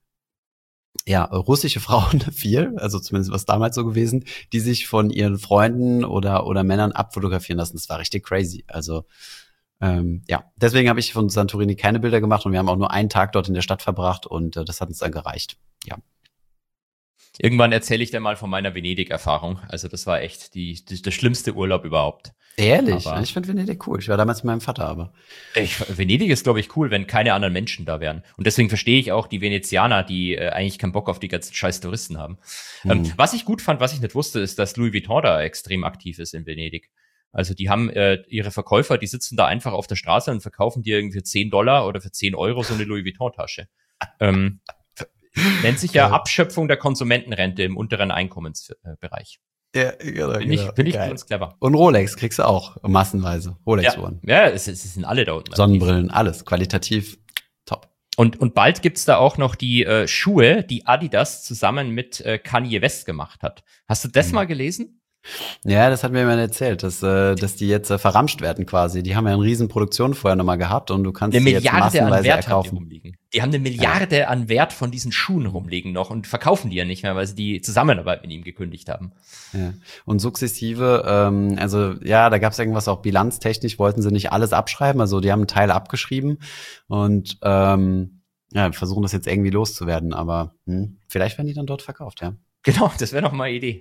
A: ja, russische Frauen viel, also zumindest was damals so gewesen, die sich von ihren Freunden oder oder Männern abfotografieren lassen. Das war richtig crazy. Also Ähm, ja, deswegen habe ich von Santorini keine Bilder gemacht und wir haben auch nur einen Tag dort in der Stadt verbracht und äh, das hat uns dann gereicht. Ja.
B: Irgendwann erzähle ich dir mal von meiner Venedig-Erfahrung. Also das war echt die, die, der schlimmste Urlaub überhaupt.
A: Ehrlich?
B: Aber
A: ich finde Venedig cool. Ich war damals mit meinem Vater, aber.
B: Ich, Venedig ist, glaube ich, cool, wenn keine anderen Menschen da wären. Und deswegen verstehe ich auch die Venezianer, die äh, eigentlich keinen Bock auf die ganzen scheiß Touristen haben.
A: Hm.
B: Ähm, was ich gut fand, was ich nicht wusste, ist, dass Louis Vuitton da extrem aktiv ist in Venedig. Also die haben äh, ihre Verkäufer, die sitzen da einfach auf der Straße und verkaufen dir irgendwie für zehn Dollar oder für zehn Euro so eine Louis Vuitton-Tasche. Ähm, nennt sich ja Abschöpfung der Konsumentenrente im unteren Einkommensbereich.
A: Ja, genau,
B: Finde ich,
A: genau.
B: find ich
A: Geil.
B: ganz clever.
A: Und Rolex kriegst du auch massenweise. Rolex-Uhren.
B: Ja, ja es, es sind alle da unten.
A: Sonnenbrillen, alles. Qualitativ top.
B: Und, und bald gibt's da auch noch die äh, Schuhe, die Adidas zusammen mit äh, Kanye West gemacht hat. Hast du das
A: Mhm.
B: mal gelesen?
A: Ja, das hat mir jemand erzählt, dass, äh, dass die jetzt äh, verramscht werden quasi. Die haben ja eine riesen Produktion vorher nochmal gehabt und du kannst
B: Eine
A: die jetzt
B: Milliarde an
A: massenweise
B: Wert haben die
A: erkaufen.
B: rumliegen. Die haben eine Milliarde an Wert von diesen Schuhen rumliegen noch und verkaufen die ja nicht mehr, weil sie die Zusammenarbeit mit ihm gekündigt haben.
A: Ja. Und sukzessive, ähm, also ja, da gab es irgendwas auch bilanztechnisch, wollten sie nicht alles abschreiben, also die haben einen Teil abgeschrieben und ähm, ja, versuchen das jetzt irgendwie loszuwerden, aber hm, vielleicht werden die dann dort verkauft, ja.
B: Genau, das wäre noch mal eine Idee.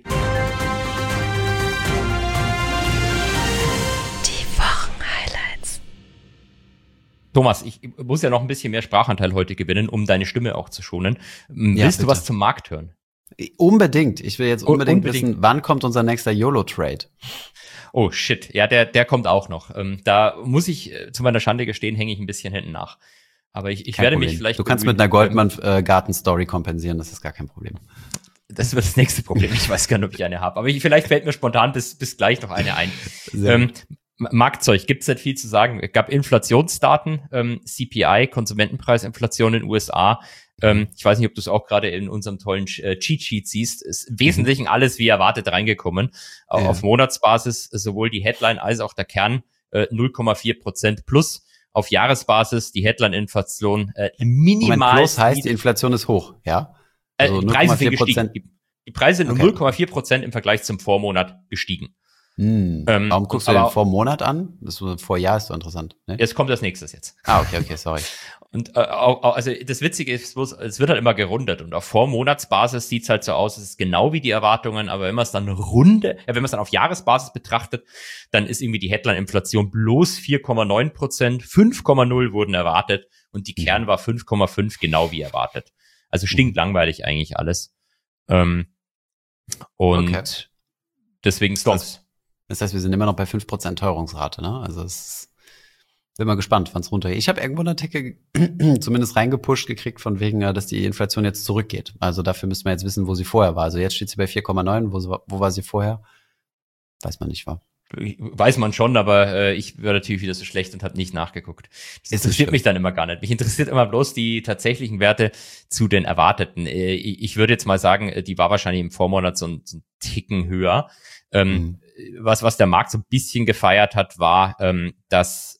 C: Die Wochenhighlights.
B: Thomas, ich muss ja noch ein bisschen mehr Sprachanteil heute gewinnen, um deine Stimme auch zu schonen. Willst
A: Ja,
B: du
A: bitte.
B: was zum Markt hören?
A: Unbedingt. Ich will jetzt
B: Un-
A: unbedingt,
B: unbedingt.
A: wissen, wann kommt unser nächster YOLO-Trade?
B: Oh shit, ja, der der kommt auch noch. Ähm, da muss ich äh, zu meiner Schande gestehen, hänge ich ein bisschen hinten nach. Aber ich, ich
A: Kein
B: werde
A: Problem.
B: mich vielleicht
A: Du kannst
B: bemühen.
A: mit einer Goldman-Garten-Story kompensieren, das ist gar kein Problem.
B: Das wird das nächste Problem. Ich weiß gar nicht, ob ich eine habe. Aber ich, vielleicht fällt mir spontan bis, bis gleich noch eine ein.
A: Sehr
B: Ähm, Marktzeug, gibt's nicht viel zu sagen. Es gab Inflationsdaten, ähm, C P I, Konsumentenpreisinflation in den U S A. Ähm, ich weiß nicht, ob du es auch gerade in unserem tollen äh, Cheat-Sheet siehst. Ist im Wesentlichen alles wie erwartet reingekommen. Auch
A: Ja.
B: auf Monatsbasis sowohl die Headline als auch der Kern äh, null Komma vier Prozent plus. Auf Jahresbasis die Headline-Inflation äh, minimal.
A: Moment, plus heißt, die Inflation ist hoch, ja?
B: Äh,
A: Also
B: die Preise sind
A: null Komma vier
B: gestiegen. Die, die Preise sind um
A: Okay.
B: null Komma vier Prozent im Vergleich zum Vormonat gestiegen.
A: Hm.
B: Ähm,
A: Warum guckst
B: und-
A: du den
B: aber-
A: vor Monat an? Das ist so, vor Jahr ist so interessant. Ne?
B: Jetzt kommt das nächste jetzt.
A: Ah, okay, okay, sorry.
B: Und äh, auch, auch, also das Witzige ist bloß, es wird halt immer gerundet und auf Vormonatsbasis sieht's halt so aus, es ist genau wie die Erwartungen, aber wenn man es dann runde, ja, wenn man es dann auf Jahresbasis betrachtet, dann ist irgendwie die Headline-Inflation bloß vier Komma neun Prozent, fünf Komma null wurden erwartet und die Kern war fünf Komma fünf, genau wie erwartet. Also stinkt langweilig eigentlich alles. Ähm, und
A: Okay.
B: deswegen Stocks.
A: Das heißt, wir sind immer noch bei fünf Prozent Teuerungsrate, ne? Also es ist, bin mal gespannt, wann es runtergeht. Ich habe irgendwo eine Decke zumindest reingepusht gekriegt, von wegen, äh, dass die Inflation jetzt zurückgeht. Also dafür müssen wir jetzt wissen, wo sie vorher war. Also jetzt steht sie bei vier Komma neun, wo, sie war- wo war sie vorher? Weiß man nicht, war.
B: Weiß man schon, aber äh, ich war natürlich wieder so schlecht und habe nicht nachgeguckt. Das
A: Ist nicht
B: interessiert
A: schlimm.
B: mich dann immer gar nicht. Mich interessiert immer bloß die tatsächlichen Werte zu den erwarteten. Äh, ich ich würde jetzt mal sagen, äh, die war wahrscheinlich im Vormonat so ein, so ein Ticken höher. Ähm,
A: Mhm.
B: was, was der Markt so ein bisschen gefeiert hat, war, ähm, dass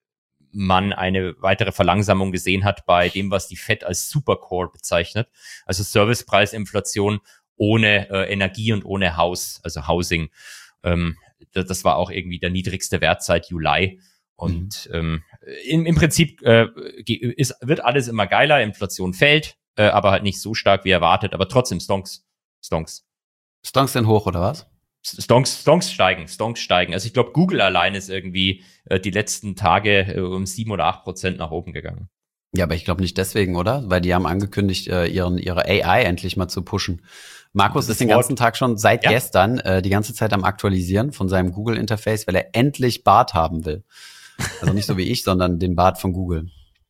B: man eine weitere Verlangsamung gesehen hat bei dem, was die Fed als Supercore bezeichnet. Also Servicepreisinflation ohne äh, Energie und ohne Haus, also Housing. Ähm, das, das war auch irgendwie der niedrigste Wert seit Juli. Und ähm, im, im Prinzip äh, ge- ist, wird alles immer geiler, Inflation fällt, äh, aber halt nicht so stark wie erwartet, aber trotzdem Stonks, Stonks.
A: Stonks denn hoch, oder was?
B: Stonks, Stonks steigen, Stonks steigen. Also ich glaube, Google allein ist irgendwie äh, die letzten Tage äh, um sieben oder acht Prozent nach oben gegangen.
A: Ja, aber ich glaube nicht deswegen, oder? Weil die haben angekündigt, äh, ihren, ihre A I endlich mal zu pushen. Markus
B: Das
A: ist den
B: Wort-
A: ganzen Tag schon seit
B: Ja.
A: gestern äh, die ganze Zeit am Aktualisieren von seinem Google-Interface, weil er endlich Bart haben will. Also nicht so wie ich, sondern den Bart von Google.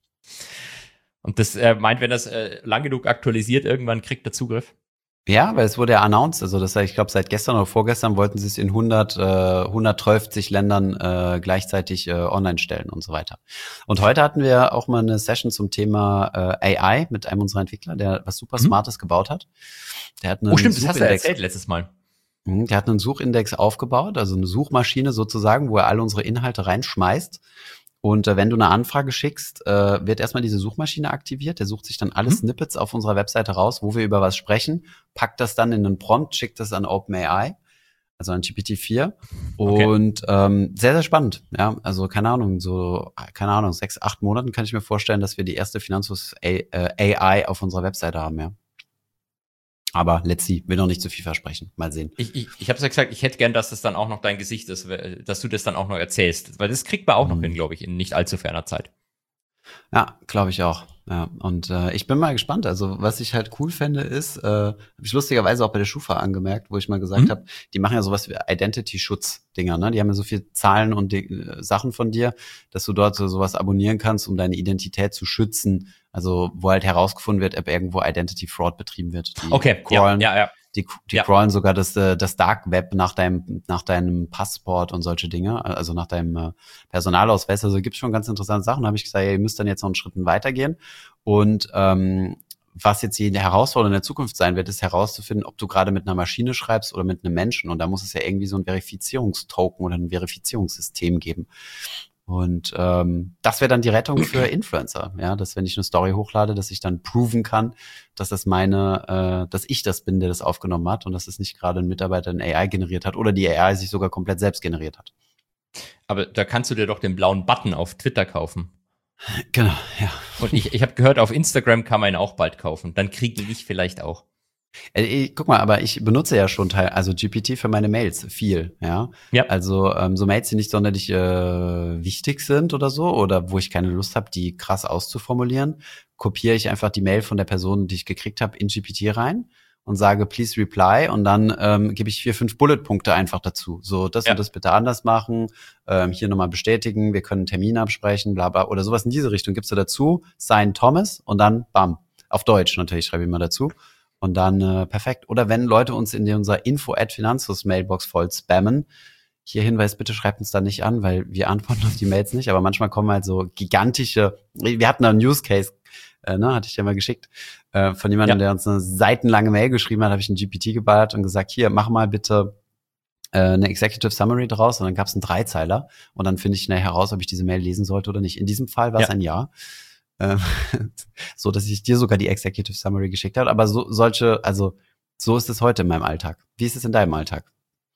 B: Und das äh, meint, wenn das äh, lang genug aktualisiert, irgendwann kriegt er Zugriff.
A: Ja, weil es wurde ja announced, also das, ich glaube, seit gestern oder vorgestern wollten sie es in hundert, äh, hundertzwölf Ländern äh, gleichzeitig äh, online stellen und so weiter. Und heute hatten wir auch mal eine Session zum Thema äh, A I mit einem unserer Entwickler, der was super
B: Mhm.
A: Smartes gebaut hat. Der hat einen
B: Oh stimmt, das hast du
A: Suchindex-
B: erzählt letztes Mal.
A: Mhm, Der hat einen Suchindex aufgebaut, also eine Suchmaschine sozusagen, wo er alle unsere Inhalte reinschmeißt. Und äh, wenn du eine Anfrage schickst, äh, wird erstmal diese Suchmaschine aktiviert. Der sucht sich dann alle
B: Mhm.
A: Snippets auf unserer Webseite raus, wo wir über was sprechen, packt das dann in einen Prompt, schickt das an OpenAI also an G P T vier. Und okay. ähm, sehr, sehr spannend. Ja, also keine Ahnung, so, keine Ahnung, sechs, acht Monaten kann ich mir vorstellen, dass wir die erste Finanzfluss A I auf unserer Webseite haben, ja. Aber let's see, will noch nicht zu viel versprechen. Mal sehen.
B: Ich, ich, ich habe ja gesagt, ich hätte gern, dass das dann auch noch dein Gesicht ist, dass du das dann auch noch erzählst. Weil das kriegt man auch noch mhm. hin, glaube ich, in nicht allzu ferner Zeit.
A: Ja, glaube ich auch. Ja, und äh, ich bin mal gespannt. Also was ich halt cool fände ist, äh, habe ich lustigerweise auch bei der Schufa angemerkt, wo ich mal gesagt mhm. habe, die machen ja sowas wie Identity-Schutz-Dinger, ne? Die haben ja so viel Zahlen und die, äh, Sachen von dir, dass du dort so sowas abonnieren kannst, um deine Identität zu schützen. Also wo halt herausgefunden wird, ob irgendwo Identity Fraud betrieben wird. Die
B: okay, crawlen, ja, ja, ja.
A: Die, die
B: ja.
A: crawlen sogar das, das Dark Web nach deinem, nach deinem Passport und solche Dinge, also nach deinem Personalausweis. Also gibt's schon ganz interessante Sachen. Da habe ich gesagt, ja, ihr müsst dann jetzt noch einen Schritt weitergehen. Und ähm, was jetzt die Herausforderung in der Zukunft sein wird, ist herauszufinden, ob du gerade mit einer Maschine schreibst oder mit einem Menschen. Und da muss es ja irgendwie so ein Verifizierungstoken oder ein Verifizierungssystem geben. Und ähm, das wäre dann die Rettung für Influencer, ja, dass wenn ich eine Story hochlade, dass ich dann proven kann, dass das meine, äh, dass ich das bin, der das aufgenommen hat und dass es nicht gerade ein Mitarbeiter in A I generiert hat oder die A I sich sogar komplett selbst generiert hat.
B: Aber da kannst du dir doch den blauen Button auf Twitter kaufen.
A: Genau, ja.
B: Und ich, ich habe gehört, auf Instagram kann man ihn auch bald kaufen. Dann kriege ich vielleicht auch.
A: Äh, guck mal, aber ich benutze ja schon Teil, also G P T für meine Mails viel, ja.
B: Ja.
A: Also ähm, so Mails, die nicht sonderlich äh, wichtig sind oder so, oder wo ich keine Lust habe, die krass auszuformulieren, kopiere ich einfach die Mail von der Person, die ich gekriegt habe, in G P T rein und sage, please reply, und dann ähm, gebe ich vier, fünf Bullet-Punkte einfach dazu. So, das
B: ja.
A: und das bitte anders machen, ähm, hier nochmal bestätigen, wir können einen Termin absprechen, bla bla, oder sowas in diese Richtung gibst du dazu, sign Thomas, und dann bam, auf Deutsch natürlich schreibe ich mal dazu. Und dann äh, perfekt. Oder wenn Leute uns in unserer info at finanzus Mailbox voll spammen, hier Hinweis, bitte schreibt uns da nicht an, weil wir antworten auf die Mails nicht. Aber manchmal kommen halt so gigantische, wir hatten da einen Use Case, äh, ne, hatte ich ja mal geschickt, äh, von jemandem, ja. der uns eine seitenlange Mail geschrieben hat, habe ich einen G P T geballert und gesagt, hier, mach mal bitte äh, eine Executive Summary draus. Und dann gab es einen Dreizeiler. Und dann finde ich schnell heraus, ob ich diese Mail lesen sollte oder nicht. In diesem Fall war es ja. ein Ja. So, dass ich dir sogar die Executive Summary geschickt habe. Aber so solche, also so ist es heute in meinem Alltag. Wie ist es in deinem Alltag?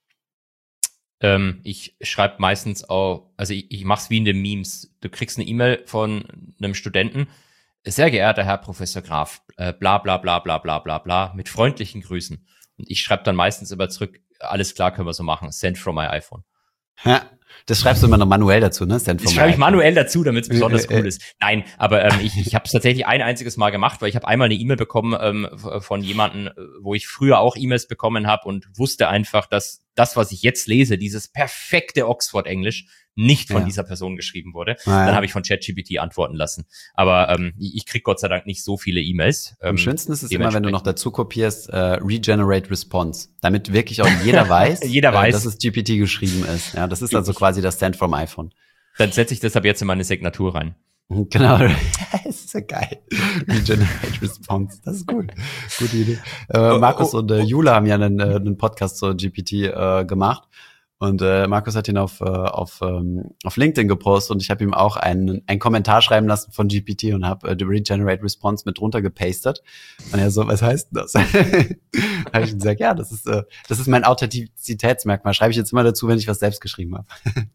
B: Ähm, ich schreibe meistens auch, also ich, ich mache es wie in den Memes. Du kriegst eine E-Mail von einem Studenten. Sehr geehrter Herr Professor Graf, äh, bla bla bla bla bla bla bla, mit freundlichen Grüßen. Und ich schreibe dann meistens immer zurück, alles klar, können wir so machen. Send from my iPhone.
A: Ja. Das schreibst du immer noch manuell dazu, ne?
B: Das schreibe ich manuell dazu, damit es besonders cool ist. Nein, aber ähm, ich, ich habe es tatsächlich ein einziges Mal gemacht, weil ich habe einmal eine E-Mail bekommen ähm, von jemandem, wo ich früher auch E-Mails bekommen habe und wusste einfach, dass das, was ich jetzt lese, dieses perfekte Oxford-Englisch, nicht von ja. dieser Person geschrieben wurde. Ah, dann ja. habe ich von ChatGPT antworten lassen. Aber ähm, ich krieg Gott sei Dank nicht so viele E-Mails. Ähm,
A: Am schönsten ist es immer, wenn du noch dazu kopierst, äh, Regenerate Response, damit wirklich auch jeder weiß,
B: jeder weiß.
A: Äh, dass es G P T geschrieben ist. Ja, das ist also quasi das Send from iPhone.
B: Dann setze ich das ab jetzt in meine Signatur rein.
A: Genau, das ist ja geil. Regenerate Response, das ist gut. Gute Idee. Äh, Markus oh, oh, und äh, Jule haben ja einen, äh, einen Podcast zur G P T äh, gemacht. Und äh, Markus hat ihn auf äh, auf ähm, auf LinkedIn gepostet und ich habe ihm auch einen einen Kommentar schreiben lassen von G P T und habe äh, die Regenerate Response mit drunter gepastet. Und er so, was heißt denn das? Habe ich gesagt, ja, das ist äh, das ist mein Authentizitätsmerkmal. Schreibe ich jetzt immer dazu, wenn ich was selbst geschrieben habe.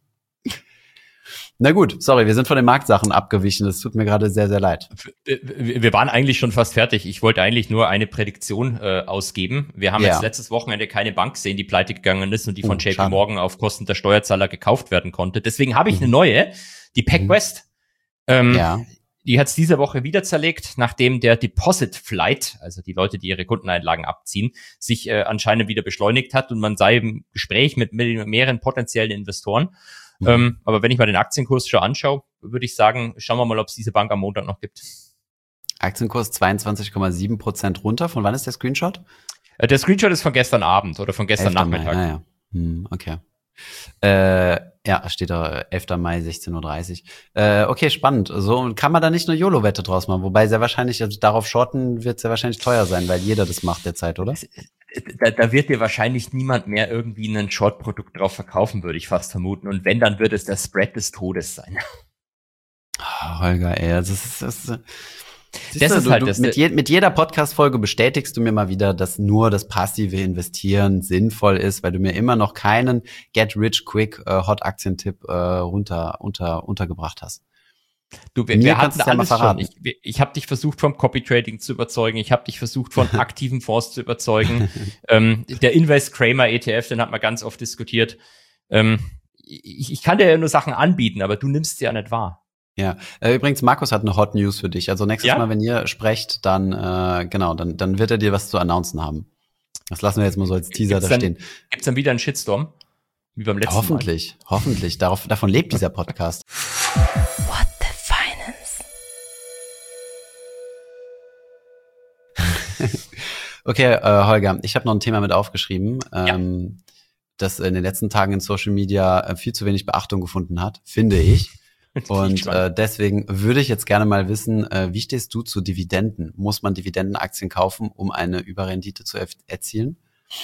A: Na gut, sorry, wir sind von den Marktsachen abgewichen. Das tut mir gerade sehr, sehr leid.
B: Wir waren eigentlich schon fast fertig. Ich wollte eigentlich nur eine Prädiktion äh, ausgeben. Wir haben ja. jetzt letztes Wochenende keine Bank gesehen, die pleite gegangen ist und die von oh, J P Morgan auf Kosten der Steuerzahler gekauft werden konnte. Deswegen habe ich mhm. eine neue, die PacWest. Mhm. Ähm, ja. Die hat es diese Woche wieder zerlegt, nachdem der Deposit Flight, also die Leute, die ihre Kundeneinlagen abziehen, sich äh, anscheinend wieder beschleunigt hat und man sei im Gespräch mit mehreren potenziellen Investoren. Mhm. Ähm, aber wenn ich mal den Aktienkurs schon anschaue, würde ich sagen, schauen wir mal, ob es diese Bank am Montag noch gibt.
A: Aktienkurs zweiundzwanzig Komma sieben Prozent runter. Von wann ist der Screenshot?
B: Äh, der Screenshot ist von gestern Abend oder von gestern Nachmittag.
A: Mai, ah, ja. hm, okay. Äh, ja, steht da elfter Mai, sechzehn Uhr dreißig. Äh, okay, spannend. So kann man da nicht eine YOLO-Wette draus machen. Wobei sehr wahrscheinlich, also darauf shorten wird sehr wahrscheinlich teuer sein, weil jeder das macht derzeit, oder?
B: Da, da wird dir wahrscheinlich niemand mehr irgendwie ein Short-Produkt drauf verkaufen, würde ich fast vermuten. Und wenn, dann wird es der Spread des Todes sein.
A: Oh, Holger, ey, das ist, das ist Siehst das du, ist halt du, das mit, je, mit jeder Podcast-Folge bestätigst du mir mal wieder, dass nur das passive Investieren sinnvoll ist, weil du mir immer noch keinen Get-Rich-Quick-Hot-Aktien-Tipp äh, runter, unter, untergebracht hast.
B: Du, wir, wir hatten alles ja schon. Ich, ich habe dich versucht, vom Copy-Trading zu überzeugen. Ich habe dich versucht, von aktiven Fonds zu überzeugen. ähm, der Invest-Kramer E T F, den hat man ganz oft diskutiert. Ähm, ich, ich kann dir ja nur Sachen anbieten, aber du nimmst sie ja nicht wahr.
A: Ja, äh, übrigens, Markus hat eine Hot News für dich. Also nächstes ja? Mal, wenn ihr sprecht, dann äh, genau, dann dann wird er dir was zu announcen haben. Das lassen wir jetzt mal so als Teaser gibt's da stehen.
B: Dann, gibt's dann wieder einen Shitstorm? Wie beim letzten
A: hoffentlich, Mal? Hoffentlich, hoffentlich. Darauf, davon lebt dieser Podcast.
C: What the Finance?
A: Okay, äh, Holger, ich habe noch ein Thema mit aufgeschrieben, ähm, ja. das in den letzten Tagen in Social Media äh, viel zu wenig Beachtung gefunden hat, finde ich. Und äh, deswegen würde ich jetzt gerne mal wissen, äh, wie stehst du zu Dividenden? Muss man Dividendenaktien kaufen, um eine Überrendite zu er- erzielen?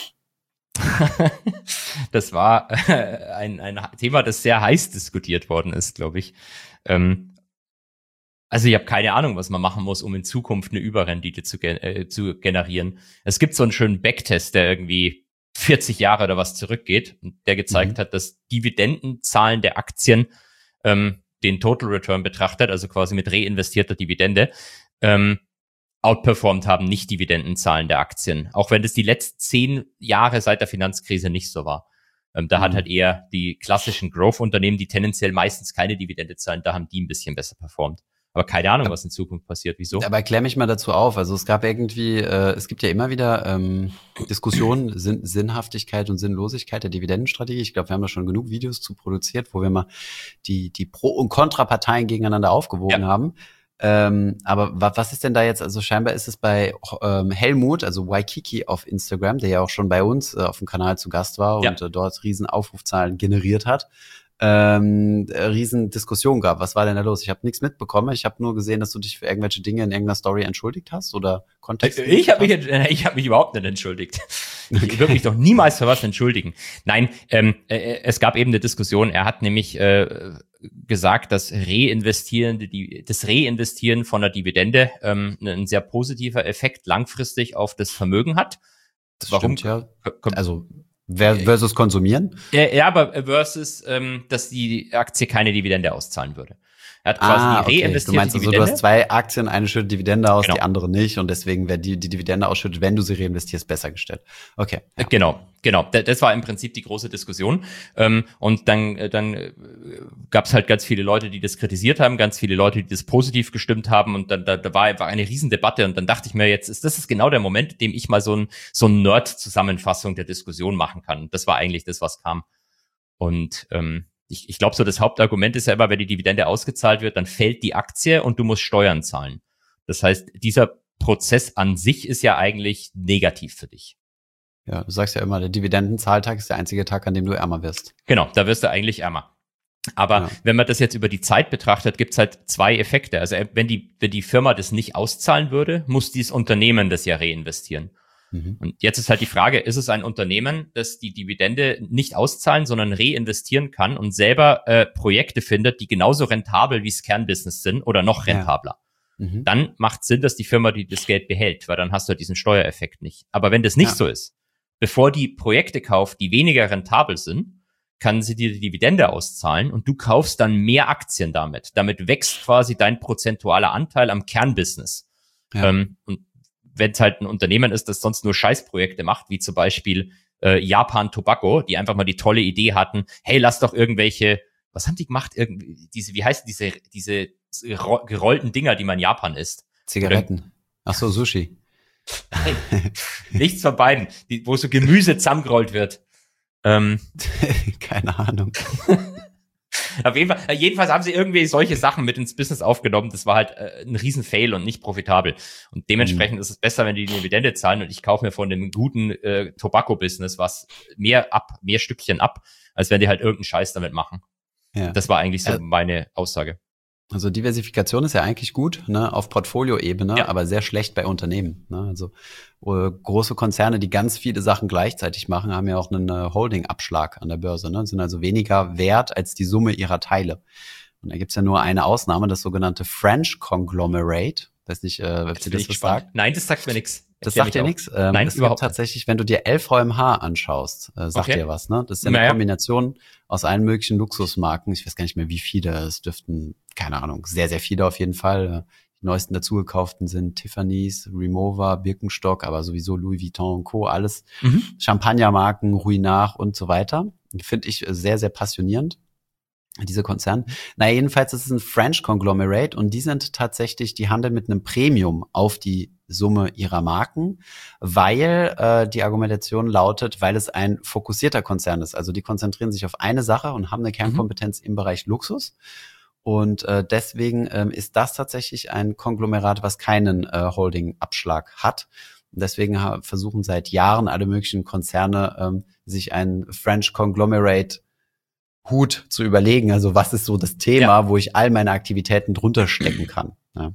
B: Das war äh, ein, ein Thema, das sehr heiß diskutiert worden ist, glaube ich. Ähm, also ich habe keine Ahnung, was man machen muss, um in Zukunft eine Überrendite zu, gen- äh, zu generieren. Es gibt so einen schönen Backtest, der irgendwie vierzig Jahre oder was zurückgeht, und der gezeigt mhm. hat, dass Dividendenzahlen der Aktien ähm, den Total Return betrachtet, also quasi mit reinvestierter Dividende, ähm, outperformed haben nicht Dividendenzahlen der Aktien. Auch wenn das die letzten zehn Jahre seit der Finanzkrise nicht so war. Ähm, da mhm. hat halt eher die klassischen Growth-Unternehmen, die tendenziell meistens keine Dividende zahlen, da haben die ein bisschen besser performt. Aber keine Ahnung, was in Zukunft passiert. Wieso?
A: Aber klär mich mal dazu auf. Also es gab irgendwie, äh, es gibt ja immer wieder ähm, Diskussionen, Sinn, Sinnhaftigkeit und Sinnlosigkeit der Dividendenstrategie. Ich glaube, wir haben da schon genug Videos zu produziert, wo wir mal die die Pro- und Kontraparteien gegeneinander aufgewogen ja. haben. Ähm, aber wa- was ist denn da jetzt? Also scheinbar ist es bei ähm, Helmut, also Waikiki auf Instagram, der ja auch schon bei uns äh, auf dem Kanal zu Gast war ja. und äh, dort riesen Aufrufzahlen generiert hat. Ähm, riesen Diskussion gab. Was war denn da los? Ich habe nichts mitbekommen. Ich habe nur gesehen, dass du dich für irgendwelche Dinge in irgendeiner Story entschuldigt hast oder Kontext.
B: Ich habe mich, ich habe mich überhaupt nicht entschuldigt. Ich würde mich doch niemals für was entschuldigen. Nein, ähm, äh, es gab eben eine Diskussion. Er hat nämlich äh, gesagt, dass reinvestierende, die, das Reinvestieren von der Dividende ähm, ein sehr positiver Effekt langfristig auf das Vermögen hat.
A: Das Warum? Stimmt, ja. Also versus konsumieren?
B: Ja, ja, aber versus, ähm, dass die Aktie keine Dividende auszahlen würde. Er hat quasi
A: ah,
B: die
A: okay.
B: reinvestierte
A: Du meinst also,
B: Dividende.
A: du hast zwei Aktien, eine schüttet Dividende aus,
B: genau.
A: die andere nicht, und deswegen wäre die, die Dividende ausschüttet, wenn du sie reinvestierst, besser gestellt. Okay.
B: Ja. Genau, genau. Das war im Prinzip die große Diskussion. Und dann, dann gab es halt ganz viele Leute, die das kritisiert haben, ganz viele Leute, die das positiv gestimmt haben, und dann da, da war einfach eine Riesendebatte, und dann dachte ich mir, jetzt ist das ist genau der Moment, in dem ich mal so ein so ein Nerd-Zusammenfassung der Diskussion machen kann. Das war eigentlich das, was kam. Und ähm, Ich, ich glaube, so das Hauptargument ist ja immer, wenn die Dividende ausgezahlt wird, dann fällt die Aktie und du musst Steuern zahlen. Das heißt, dieser Prozess an sich ist ja eigentlich negativ für dich.
A: Ja, du sagst ja immer, der Dividendenzahltag ist der einzige Tag, an dem du ärmer wirst.
B: Genau, da wirst du eigentlich ärmer. Aber ja. wenn man das jetzt über die Zeit betrachtet, gibt's halt zwei Effekte. Also wenn die, wenn die Firma das nicht auszahlen würde, muss dieses Unternehmen das ja reinvestieren. Mhm. Und jetzt ist halt die Frage, ist es ein Unternehmen, das die Dividende nicht auszahlen, sondern reinvestieren kann und selber äh, Projekte findet, die genauso rentabel wie das Kernbusiness sind oder noch rentabler? Ja. Mhm. Dann macht Sinn, dass die Firma die das Geld behält, weil dann hast du diesen Steuereffekt nicht. Aber wenn das nicht ja. so ist, bevor die Projekte kauft, die weniger rentabel sind, kann sie dir die Dividende auszahlen und du kaufst dann mehr Aktien damit. Damit wächst quasi dein prozentualer Anteil am Kernbusiness. Ja. Ähm, und wenn es halt ein Unternehmen ist, das sonst nur Scheißprojekte macht, wie zum Beispiel äh, Japan Tobacco, die einfach mal die tolle Idee hatten, hey, lass doch irgendwelche, was haben die gemacht? Irgendwie, diese, wie heißt diese, diese gerollten Dinger, die man in Japan isst?
A: Zigaretten. Ach so, Sushi.
B: Nein, nichts von beiden, die, wo so Gemüse zusammengerollt wird. Ähm,
A: Keine Ahnung.
B: Auf jeden Fall, jedenfalls haben sie irgendwie solche Sachen mit ins Business aufgenommen. Das war halt äh, ein Riesen-Fail und nicht profitabel. Und dementsprechend mhm. ist es besser, wenn die die Dividende zahlen, und ich kaufe mir von dem guten äh, Tobacco-Business was mehr ab, mehr Stückchen ab, als wenn die halt irgendeinen Scheiß damit machen. Ja. Das war eigentlich so äh, meine Aussage.
A: Also Diversifikation ist ja eigentlich gut, ne, auf Portfolioebene, ja. aber sehr schlecht bei Unternehmen. Ne? Also äh, große Konzerne, die ganz viele Sachen gleichzeitig machen, haben ja auch einen äh, Holding-Abschlag an der Börse, ne? Sind also weniger wert als die Summe ihrer Teile. Und da gibt's ja nur eine Ausnahme, das sogenannte French Conglomerate. Weiß nicht, äh, ob
B: Jetzt
A: dir
B: bin
A: das
B: ich
A: was
B: gespannt.
A: sagt.
B: Nein, das sagt mir nichts.
A: Das
B: Erklär
A: sagt dir
B: mich
A: nichts.
B: auf.
A: Ähm,
B: Nein,
A: es
B: überhaupt
A: gibt tatsächlich, wenn du dir L V M H anschaust, äh, sagt
B: Okay.
A: dir was, ne? Das ist ja eine
B: Naja.
A: Kombination aus allen möglichen Luxusmarken. Ich weiß gar nicht mehr, wie viele. Es dürften, keine Ahnung, sehr, sehr viele auf jeden Fall. Die neuesten dazugekauften sind Tiffany's, Rimowa, Birkenstock, aber sowieso Louis Vuitton und Co. Alles
B: nicht. Mhm.
A: Champagnermarken, Ruinart und so weiter. Finde ich sehr, sehr passionierend, diese Konzerne. Naja, jedenfalls ist es ein French Conglomerate und die sind tatsächlich, die handeln mit einem Premium auf die Summe ihrer Marken, weil äh, die Argumentation lautet, weil es ein fokussierter Konzern ist. Also die konzentrieren sich auf eine Sache und haben eine Kernkompetenz mhm. im Bereich Luxus. Und äh, deswegen ähm, ist das tatsächlich ein Konglomerat, was keinen äh, Holding-Abschlag hat. Und deswegen ha- versuchen seit Jahren alle möglichen Konzerne, ähm, sich ein French Conglomerate Hut zu überlegen. Also was ist so das Thema, ja. wo ich all meine Aktivitäten drunter stecken kann. Ja.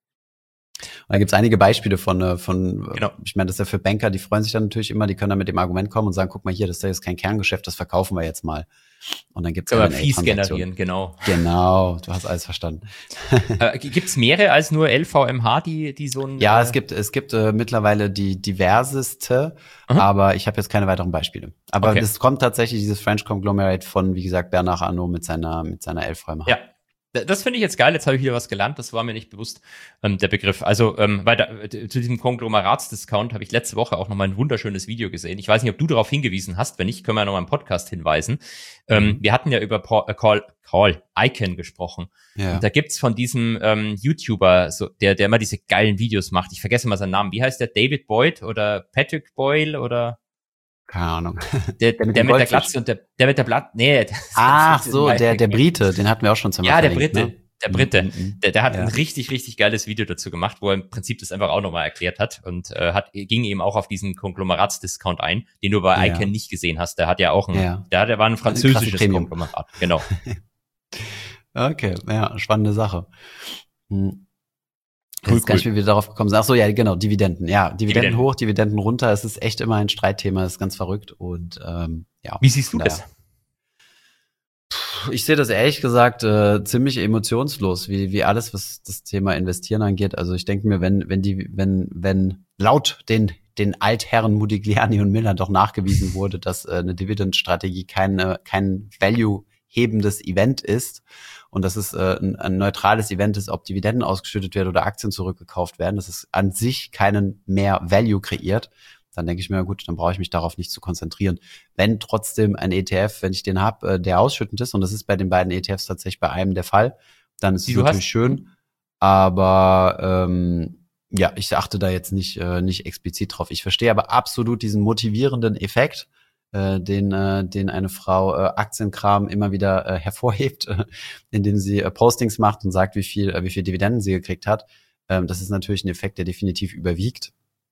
A: Und da gibt es einige Beispiele von, von genau. ich meine, das ist ja für Banker, die freuen sich dann natürlich immer, die können dann mit dem Argument kommen und sagen, guck mal hier, das ist ja jetzt kein Kerngeschäft, das verkaufen wir jetzt mal. Und dann gibt's
B: ja Fees generieren, genau.
A: Genau, du hast alles verstanden.
B: äh, gibt's mehrere als nur L V M H, die die so ein
A: Ja,
B: äh,
A: es gibt es gibt äh, mittlerweile die diverseste, mhm. aber ich habe jetzt keine weiteren Beispiele. Aber okay. das kommt tatsächlich, dieses French Conglomerate von, wie gesagt, Bernard Arnault mit seiner mit seiner L V M H.
B: Ja. Das finde ich jetzt geil, jetzt habe ich wieder was gelernt, das war mir nicht bewusst, ähm, der Begriff. Also ähm, weil da, äh, zu diesem Konglomeratsdiscount habe ich letzte Woche auch nochmal ein wunderschönes Video gesehen. Ich weiß nicht, ob du darauf hingewiesen hast, wenn nicht, können wir ja nochmal im Podcast hinweisen. Mhm. Ähm, wir hatten ja über Paul, äh, Call, Call Icahn gesprochen. Ja. Und da gibt's von diesem ähm, YouTuber, so, der der immer diese geilen Videos macht, ich vergesse mal seinen Namen, wie heißt der, David Boyd oder Patrick Boyle oder...
A: Keine Ahnung.
B: Der, der mit, der mit der Glatze und der, der mit der Blatt, nee.
A: Ach so, der, der Brite, den hatten wir auch schon zum
B: Ja, der Brite,
A: ne?
B: der Brite.
A: Mhm.
B: Der, der hat
A: ja.
B: ein richtig, richtig geiles Video dazu gemacht, wo er im Prinzip das einfach auch nochmal erklärt hat und äh, hat ging eben auch auf diesen Konglomeratsdiscount ein, den du bei ja. Icahn nicht gesehen hast. Der hat ja auch ein,
A: ja.
B: der, der war ein französisches Konglomerat. Genau.
A: Okay, ja, spannende Sache. Hm. Ich weiß gar nicht, wie wir darauf gekommen sind. Ach so, ja, genau, Dividenden. Ja, Dividenden, Dividenden hoch, Dividenden runter. Es ist echt immer ein Streitthema. Das ist ganz verrückt. Und ähm, ja.
B: Wie siehst du das?
A: Ich sehe das ehrlich gesagt äh, ziemlich emotionslos, wie wie alles, was das Thema Investieren angeht. Also ich denke mir, wenn wenn die wenn wenn laut den den Altherren Modigliani und Miller doch nachgewiesen wurde, dass äh, eine Dividendstrategie keine kein Value hebendes Event ist und dass es äh, ein, ein neutrales Event ist, ob Dividenden ausgeschüttet werden oder Aktien zurückgekauft werden, dass es an sich keinen mehr Value kreiert, dann denke ich mir, gut, dann brauche ich mich darauf nicht zu konzentrieren. Wenn trotzdem ein E T F, wenn ich den habe, äh, der ausschüttend ist, und das ist bei den beiden E T Fs tatsächlich bei einem der Fall, dann ist es natürlich hast? schön, aber ähm, ja, ich achte da jetzt nicht äh, nicht explizit drauf. Ich verstehe aber absolut diesen motivierenden Effekt, Äh, den äh, den eine Frau äh, Aktienkram immer wieder äh, hervorhebt, äh, indem sie äh, Postings macht und sagt, wie viel äh, wie viel Dividenden sie gekriegt hat. Ähm, das ist natürlich ein Effekt, der definitiv überwiegt,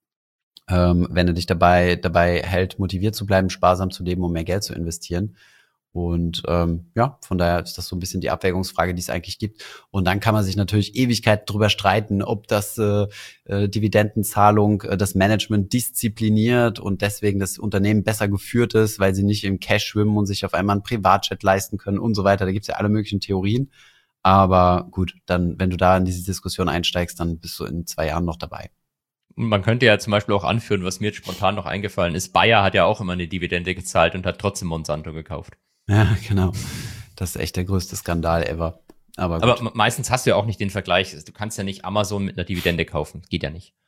A: ähm, wenn er dich dabei dabei hält, motiviert zu bleiben, sparsam zu leben, um mehr Geld zu investieren. Und ähm, ja, von daher ist das so ein bisschen die Abwägungsfrage, die es eigentlich gibt. Und dann kann man sich natürlich Ewigkeit drüber streiten, ob das äh, äh, Dividendenzahlung äh, das Management diszipliniert und deswegen das Unternehmen besser geführt ist, weil sie nicht im Cash schwimmen und sich auf einmal einen Privatjet leisten können und so weiter. Da gibt's ja alle möglichen Theorien. Aber gut, dann, wenn du da in diese Diskussion einsteigst, dann bist du in zwei Jahren noch dabei.
B: Man könnte ja zum Beispiel auch anführen, was mir jetzt spontan noch eingefallen ist. Bayer hat ja auch immer eine Dividende gezahlt und hat trotzdem Monsanto gekauft.
A: Ja, genau. Das ist echt der größte Skandal ever. Aber, gut.
B: Aber meistens hast du ja auch nicht den Vergleich. Du kannst ja nicht Amazon mit einer Dividende kaufen. Geht ja nicht.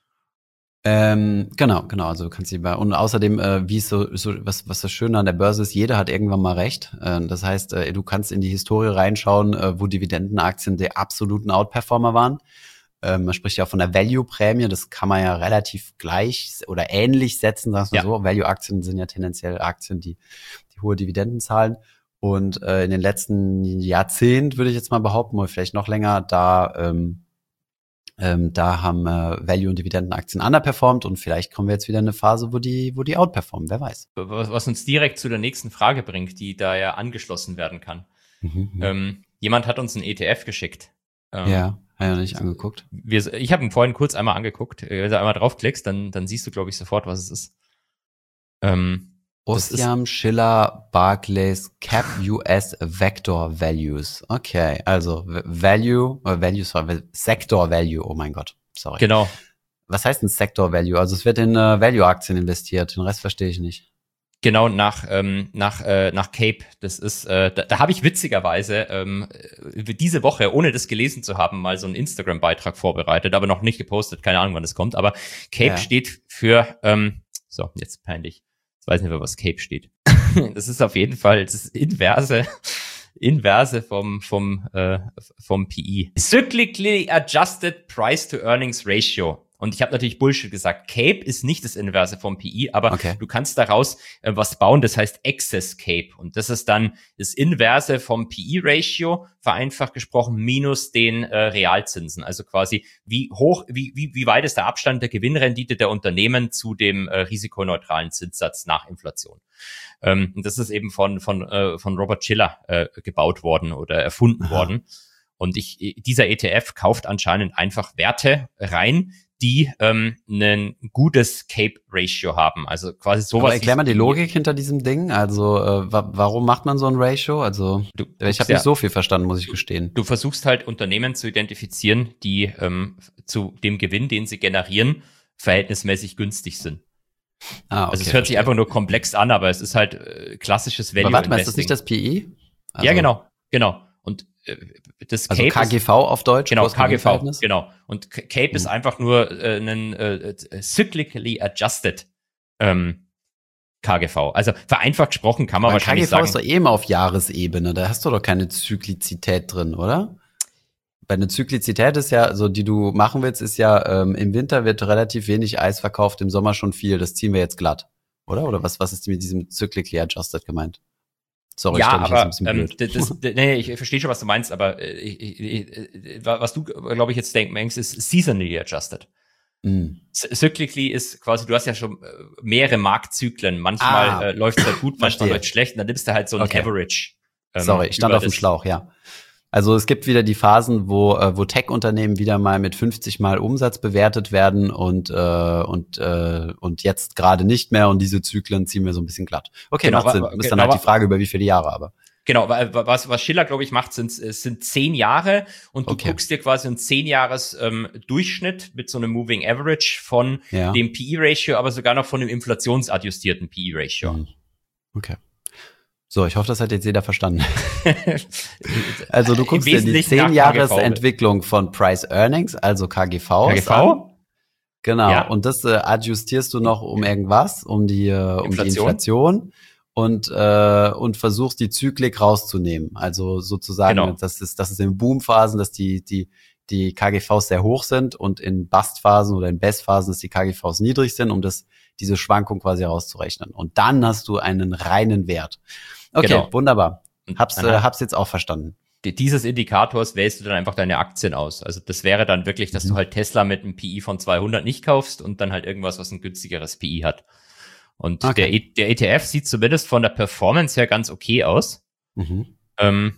A: Ähm, genau, genau. Also du kannst die bei, und außerdem, äh, wie es so, so was, was das Schöne an der Börse ist, jeder hat irgendwann mal recht. Äh, das heißt, äh, du kannst in die Historie reinschauen, äh, wo Dividendenaktien der absoluten Outperformer waren. Ähm, man spricht ja auch von der Value-Prämie. Das kann man ja relativ gleich oder ähnlich setzen, sagst du ja. so. Value-Aktien sind ja tendenziell Aktien, die die hohe Dividenden zahlen. Und äh, in den letzten Jahrzehnt, würde ich jetzt mal behaupten, oder vielleicht noch länger, da ähm, ähm, da haben äh, Value- und Dividendenaktien underperformed und vielleicht kommen wir jetzt wieder in eine Phase, wo die wo die outperformen, wer weiß.
B: Was, was uns direkt zu der nächsten Frage bringt, die da ja angeschlossen werden kann.
A: Mhm,
B: ähm, jemand hat uns einen E T F geschickt. Ähm,
A: ja, habe ich nicht angeguckt.
B: Wir, ich habe ihn vorhin kurz einmal angeguckt. Wenn du einmal draufklickst, dann, dann siehst du, glaube ich, sofort, was es ist. Ähm,
A: Ossiam Schiller Barclays Cap U S Vector Values. Okay, also Value, äh, Values, Sector Value, oh mein Gott. sorry.
B: Genau.
A: Was heißt ein Sector Value? Also es wird in äh, Value-Aktien investiert. Den Rest verstehe ich nicht.
B: Genau, nach ähm, nach äh, nach Cape. Das ist, äh, da, da habe ich witzigerweise ähm, diese Woche, ohne das gelesen zu haben, mal so einen Instagram-Beitrag vorbereitet, aber noch nicht gepostet. Keine Ahnung, wann das kommt. Aber Cape
A: Ja.
B: steht für, ähm, so, jetzt peinlich. Ich weiß nicht mehr, was Cape steht. Das ist auf jeden Fall das ist inverse, inverse vom vom äh, vom P E. Cyclically Adjusted Price to Earnings Ratio. Und ich habe natürlich Bullshit gesagt. Cape ist nicht das Inverse vom P E, aber
A: Okay.
B: du kannst daraus äh, was bauen, das heißt Excess Cape. Und das ist dann das Inverse vom P E-Ratio, vereinfacht gesprochen, minus den äh, Realzinsen. Also quasi, wie hoch, wie, wie, wie weit ist der Abstand der Gewinnrendite der Unternehmen zu dem äh, risikoneutralen Zinssatz nach Inflation. Ähm, und das ist eben von, von, äh, von Robert Shiller äh, gebaut worden oder erfunden
A: Aha.
B: worden. Und ich, dieser E T F kauft anscheinend einfach Werte rein, die ähm, ein gutes Cape-Ratio haben. Also quasi sowas.
A: Aber erklär mal die
B: wie-
A: Logik hinter diesem Ding. Also äh, wa warum macht man so ein Ratio? Also
B: Du,
A: ich
B: guckst
A: habe
B: ja-
A: nicht so viel verstanden, muss ich gestehen.
B: Du versuchst halt Unternehmen zu identifizieren, die ähm, zu dem Gewinn, den sie generieren, verhältnismäßig günstig sind.
A: Ah, okay,
B: Also es hört sich
A: verstehe.
B: einfach nur komplex an, aber es ist halt äh, klassisches Value
A: Aber warte mal, ist das
B: Investing.
A: nicht das P E? Also,
B: ja, genau, genau. Und äh, das
A: Also
B: Cape
A: K G
B: ist,
A: V auf Deutsch?
B: genau, K G V,
A: Kurs-Gewinn-Verhältnis?
B: genau. Und K- Cape ist
A: Mhm.
B: einfach nur äh, ein äh, äh, cyclically adjusted ähm, K G V. Also vereinfacht gesprochen kann man
A: Aber K G
B: wahrscheinlich
A: V ist
B: sagen,
A: doch eben auf Jahresebene. Da hast du doch keine Zyklizität drin, oder? Bei einer Zyklizität ist ja, so die du machen willst, ist ja, ähm, im Winter wird relativ wenig Eis verkauft, im Sommer schon viel. Das ziehen wir jetzt glatt, oder? Oder was, was ist mit diesem cyclically adjusted gemeint? Sorry,
B: ja,
A: ich stell mich jetzt ein
B: aber
A: bisschen
B: ähm,
A: blöd.
B: das, das, nee, ich verstehe schon, was du meinst, aber äh, ich, ich, ich, was du, glaube ich, jetzt denkst, ist seasonally adjusted.
A: Mm.
B: C- Cyclically ist quasi, du hast ja schon äh, mehrere Marktzyklen. Manchmal
A: Ah.
B: äh, läuft es halt gut, manchmal
A: Verstehe.
B: läuft es schlecht. Und dann nimmst du halt so ein
A: Okay.
B: Average. ähm,
A: Sorry, ich stand
B: über
A: auf dem
B: das-
A: Schlauch, ja. Also es gibt wieder die Phasen, wo, äh, wo Tech-Unternehmen wieder mal mit fünfzig Mal Umsatz bewertet werden und, äh, und, äh, und jetzt gerade nicht mehr und diese Zyklen ziehen wir so ein bisschen glatt. Okay,
B: Genau,
A: macht Sinn.
B: wa-
A: Ist
B: genau,
A: dann halt
B: wa-
A: die Frage, über wie viele Jahre aber.
B: Genau, wa- wa- was, was Schiller, glaube ich, macht, sind, es sind zehn Jahre und du
A: Okay.
B: guckst dir quasi einen zehn Jahres ähm, Durchschnitt mit so einem Moving Average von
A: Ja.
B: dem P E-Ratio, aber sogar noch von dem inflationsadjustierten P E-Ratio.
A: Mhm. Okay. So, ich hoffe, das hat jetzt jeder verstanden. Also du
B: Im
A: guckst dir die
B: Wesentlichen nach
A: zehn
B: K G V.
A: Jahresentwicklung von Price Earnings, also K G V.
B: K G V?
A: Genau.
B: Ja.
A: Und das äh, adjustierst du noch um irgendwas, um die, äh, um die
B: Inflation.
A: Inflation und, äh, und versuchst die Zyklik rauszunehmen. Also sozusagen,
B: Genau.
A: das ist, das ist in Boomphasen, dass die, die, die K G Vs sehr hoch sind und in Bustphasen oder in Bestphasen, dass die K G Vs niedrig sind, um das, diese Schwankung quasi rauszurechnen. Und dann hast du einen reinen Wert. Okay,
B: Genau.
A: wunderbar.
B: Und
A: Hab's, äh,
B: anhand
A: hab's jetzt auch verstanden.
B: dieses Indikators wählst du dann einfach deine Aktien aus. Also das wäre dann wirklich, dass
A: Mhm.
B: du halt Tesla mit einem P E von zweihundert nicht kaufst und dann halt irgendwas, was ein günstigeres P E hat. Und
A: Okay.
B: der, E- der E T F sieht zumindest von der Performance her ganz okay aus.
A: Mhm.
B: Ähm,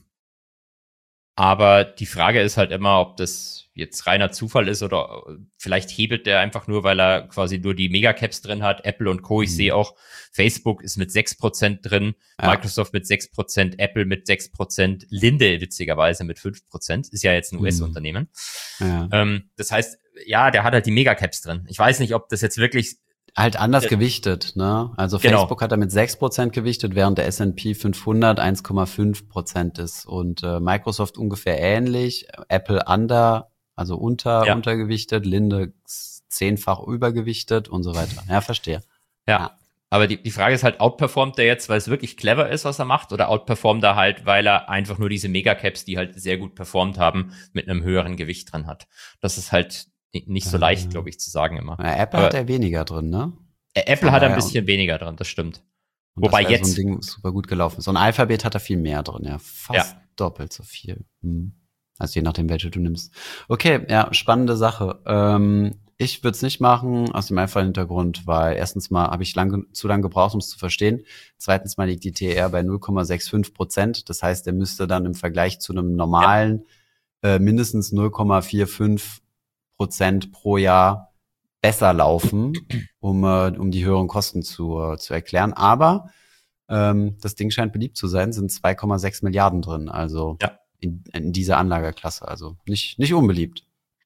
B: aber die Frage ist halt immer, ob das jetzt reiner Zufall ist oder vielleicht hebelt der einfach nur, weil er quasi nur die Megacaps drin hat. Apple und Co. Ich
A: Mhm.
B: sehe auch, Facebook ist mit sechs Prozent drin,
A: Ja.
B: Microsoft mit sechs Prozent, Apple mit sechs Prozent, Linde witzigerweise mit fünf Prozent. Ist ja jetzt ein
A: Mhm.
B: U S-Unternehmen.
A: Ja.
B: Ähm, das heißt, ja, der hat halt die Megacaps drin. Ich weiß nicht, ob das jetzt wirklich
A: Halt anders
B: Äh,
A: gewichtet, ne? Also
B: genau.
A: Facebook hat er mit sechs Prozent gewichtet, während der S und P fünfhundert eins Komma fünf Prozent ist und äh, Microsoft ungefähr ähnlich, Apple under, also unter,
B: Ja.
A: untergewichtet, Linde zehnfach übergewichtet und so weiter. Ja, verstehe.
B: Ja.
A: Ja.
B: Aber die, die Frage ist halt, outperformt er jetzt, weil es wirklich clever ist, was er macht, oder outperformt er halt, weil er einfach nur diese Megacaps, die halt sehr gut performt haben, mit einem höheren Gewicht dran hat. Das ist halt ni- nicht so
A: Ah.
B: leicht, glaube ich, zu sagen immer.
A: Ja, Apple
B: Aber-
A: hat er weniger drin, ne?
B: Ä- Apple
A: Von
B: hat ein
A: daher-
B: bisschen weniger dran, das stimmt.
A: Und
B: Wobei
A: das wär
B: jetzt-
A: so ein Ding super gut gelaufen ist. So ein Alphabet hat er viel mehr drin, ja. Fast
B: Ja.
A: doppelt so viel. Hm. Also je nachdem, welche du nimmst. Okay, ja, spannende Sache. Ähm, ich würde es nicht machen, aus dem einfachen Hintergrund, weil erstens mal habe ich lang, zu lange gebraucht, um es zu verstehen. Zweitens mal liegt die T R bei null Komma fünfundsechzig Prozent. Das heißt, der müsste dann im Vergleich zu einem normalen äh, mindestens null Komma fünfundvierzig Prozent pro Jahr besser laufen, um, äh, um die höheren Kosten zu, äh, zu erklären. Aber ähm, das Ding scheint beliebt zu sein, sind zwei Komma sechs Milliarden drin, also
B: Ja.
A: in, in dieser Anlageklasse, also nicht, nicht unbeliebt.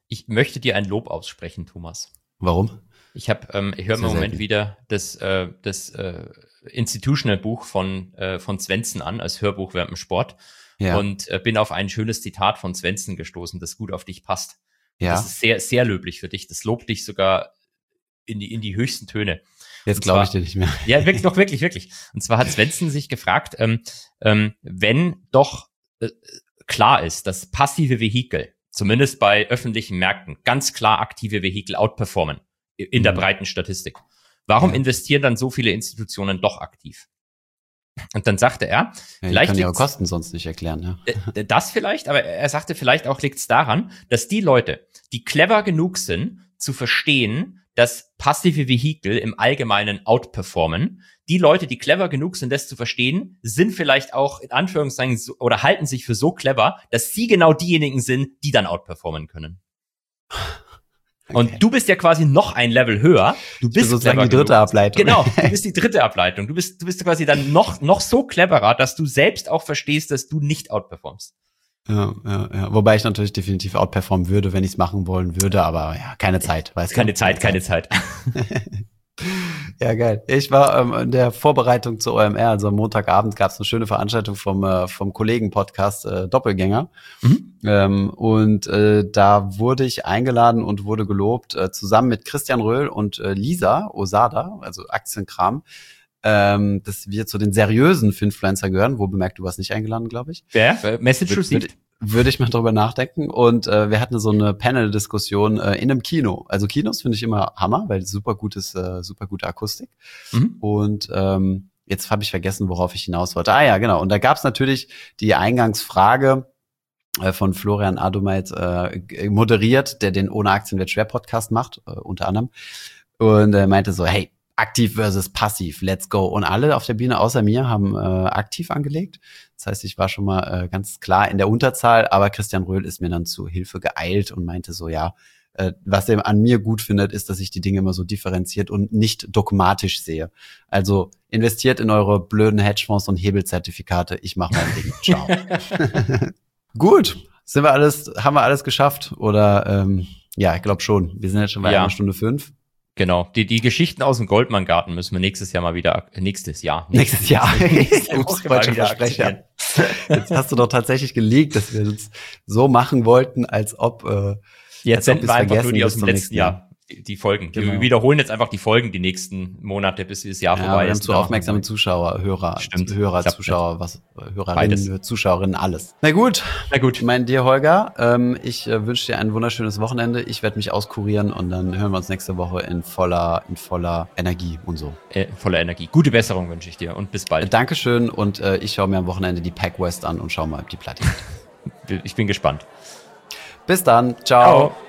B: Ich möchte dir ein Lob aussprechen, Thomas.
A: Warum?
B: Ich habe, ähm, ich höre im Moment selten. wieder das, äh, das äh, Institutional-Buch von äh, von Svensson an als Hörbuch während dem Sport ja. und äh, bin auf ein schönes Zitat von Svensson gestoßen, das gut auf dich passt. Ja. Das ist sehr sehr löblich für dich. Das lobt dich sogar in die in die höchsten Töne.
A: Jetzt glaube ich dir nicht mehr.
B: Ja, wirklich, doch wirklich, wirklich. Und zwar hat Svensson sich gefragt, ähm, ähm, wenn doch äh, klar ist, dass passive Vehikel, zumindest bei öffentlichen Märkten, ganz klar aktive Vehikel outperformen in der breiten Statistik. Warum ja. investieren dann so viele Institutionen doch aktiv? Und dann sagte er,
A: ja,
B: vielleicht
A: kann ihre Kosten sonst nicht erklären.
B: Ja. Das vielleicht, aber er sagte, vielleicht auch liegt es daran, dass die Leute, die clever genug sind, zu verstehen, dass passive Vehikel im Allgemeinen outperformen, die Leute, die clever genug sind, das zu verstehen, sind vielleicht auch in Anführungszeichen so, oder halten sich für so clever, dass sie genau diejenigen sind, die dann outperformen können. Okay. Und du bist ja quasi noch ein Level höher. Du bist
A: sozusagen die dritte genug. Ableitung.
B: Genau, du bist die dritte Ableitung. Du bist, du bist quasi dann noch, noch so cleverer, dass du selbst auch verstehst, dass du nicht outperformst.
A: Ja, ja, ja. Wobei ich natürlich definitiv outperformen würde, wenn ich es machen wollen würde, aber ja, keine Zeit. Weiß
B: keine Zeit, keine Zeit.
A: Ja, geil. Ich war ähm, in der Vorbereitung zur O M R, also am Montagabend gab es eine schöne Veranstaltung vom äh, vom Kollegen-Podcast äh, Doppelgänger. Mhm. Ähm, und äh, da wurde ich eingeladen und wurde gelobt, äh, zusammen mit Christian Röhl und äh, Lisa Osada, also Aktienkram, ähm, dass wir zu den seriösen Finfluencer gehören. Wo bemerkt, du warst nicht eingeladen, glaube ich.
B: Wer? Ja, Message received.
A: Würde ich mal drüber nachdenken. Und äh, wir hatten so eine Panel-Diskussion äh, in einem Kino. Also Kinos finde ich immer Hammer, weil super gutes, äh, super gute Akustik. Mhm. Und ähm, jetzt habe ich vergessen, worauf ich hinaus wollte. Ah ja, genau. Und da gab es natürlich die Eingangsfrage äh, von Florian Adomait äh, moderiert, der den Ohne Aktien wird schwer Podcast macht, äh, unter anderem. Und er äh, meinte so, hey, aktiv versus passiv, let's go. Und alle auf der Bühne außer mir haben äh, aktiv angelegt. Das heißt, ich war schon mal äh, ganz klar in der Unterzahl, aber Christian Röhl ist mir dann zu Hilfe geeilt und meinte so, ja, äh, was er an mir gut findet, ist, dass ich die Dinge immer so differenziert und nicht dogmatisch sehe. Also investiert in eure blöden Hedgefonds und Hebelzertifikate. Ich mache mein Ding. Ciao. Gut, sind wir alles, haben wir alles geschafft? Oder ähm, ja, ich glaube schon. Wir sind jetzt schon bei
B: ja.
A: einer Stunde fünf.
B: Genau, die die Geschichten aus dem Goldman-Garten müssen wir nächstes Jahr mal wieder, nächstes Jahr.
A: Nächstes Jahr. Ups, falscher Versprecher. Jetzt hast du doch tatsächlich geleakt, dass wir uns so machen wollten, als ob äh,
B: Jetzt senden wir einfach nur die aus dem letzten Jahr. Die, die Folgen. Genau. Wir wiederholen jetzt einfach die Folgen die nächsten Monate, bis das Jahr
A: ja,
B: vorbei
A: wir
B: ist.
A: haben zu aufmerksame Zuschauer, Hörer,
B: Stimmt.
A: Hörer,
B: Klappt
A: Zuschauer, was, Hörerinnen,
B: Beides.
A: Zuschauerinnen, alles. Na gut.
B: Na gut.
A: Ich meine dir, Holger, ähm, ich äh, wünsche dir ein wunderschönes Wochenende. Ich werde mich auskurieren und dann hören wir uns nächste Woche in voller, in voller Energie und so.
B: Äh, voller Energie. Gute Besserung wünsche ich dir und bis bald.
A: Äh, Dankeschön und äh, ich schaue mir am Wochenende die Pack West an und schau mal, ob die Platte geht.
B: Ich bin gespannt.
A: Bis dann. Ciao. Ciao.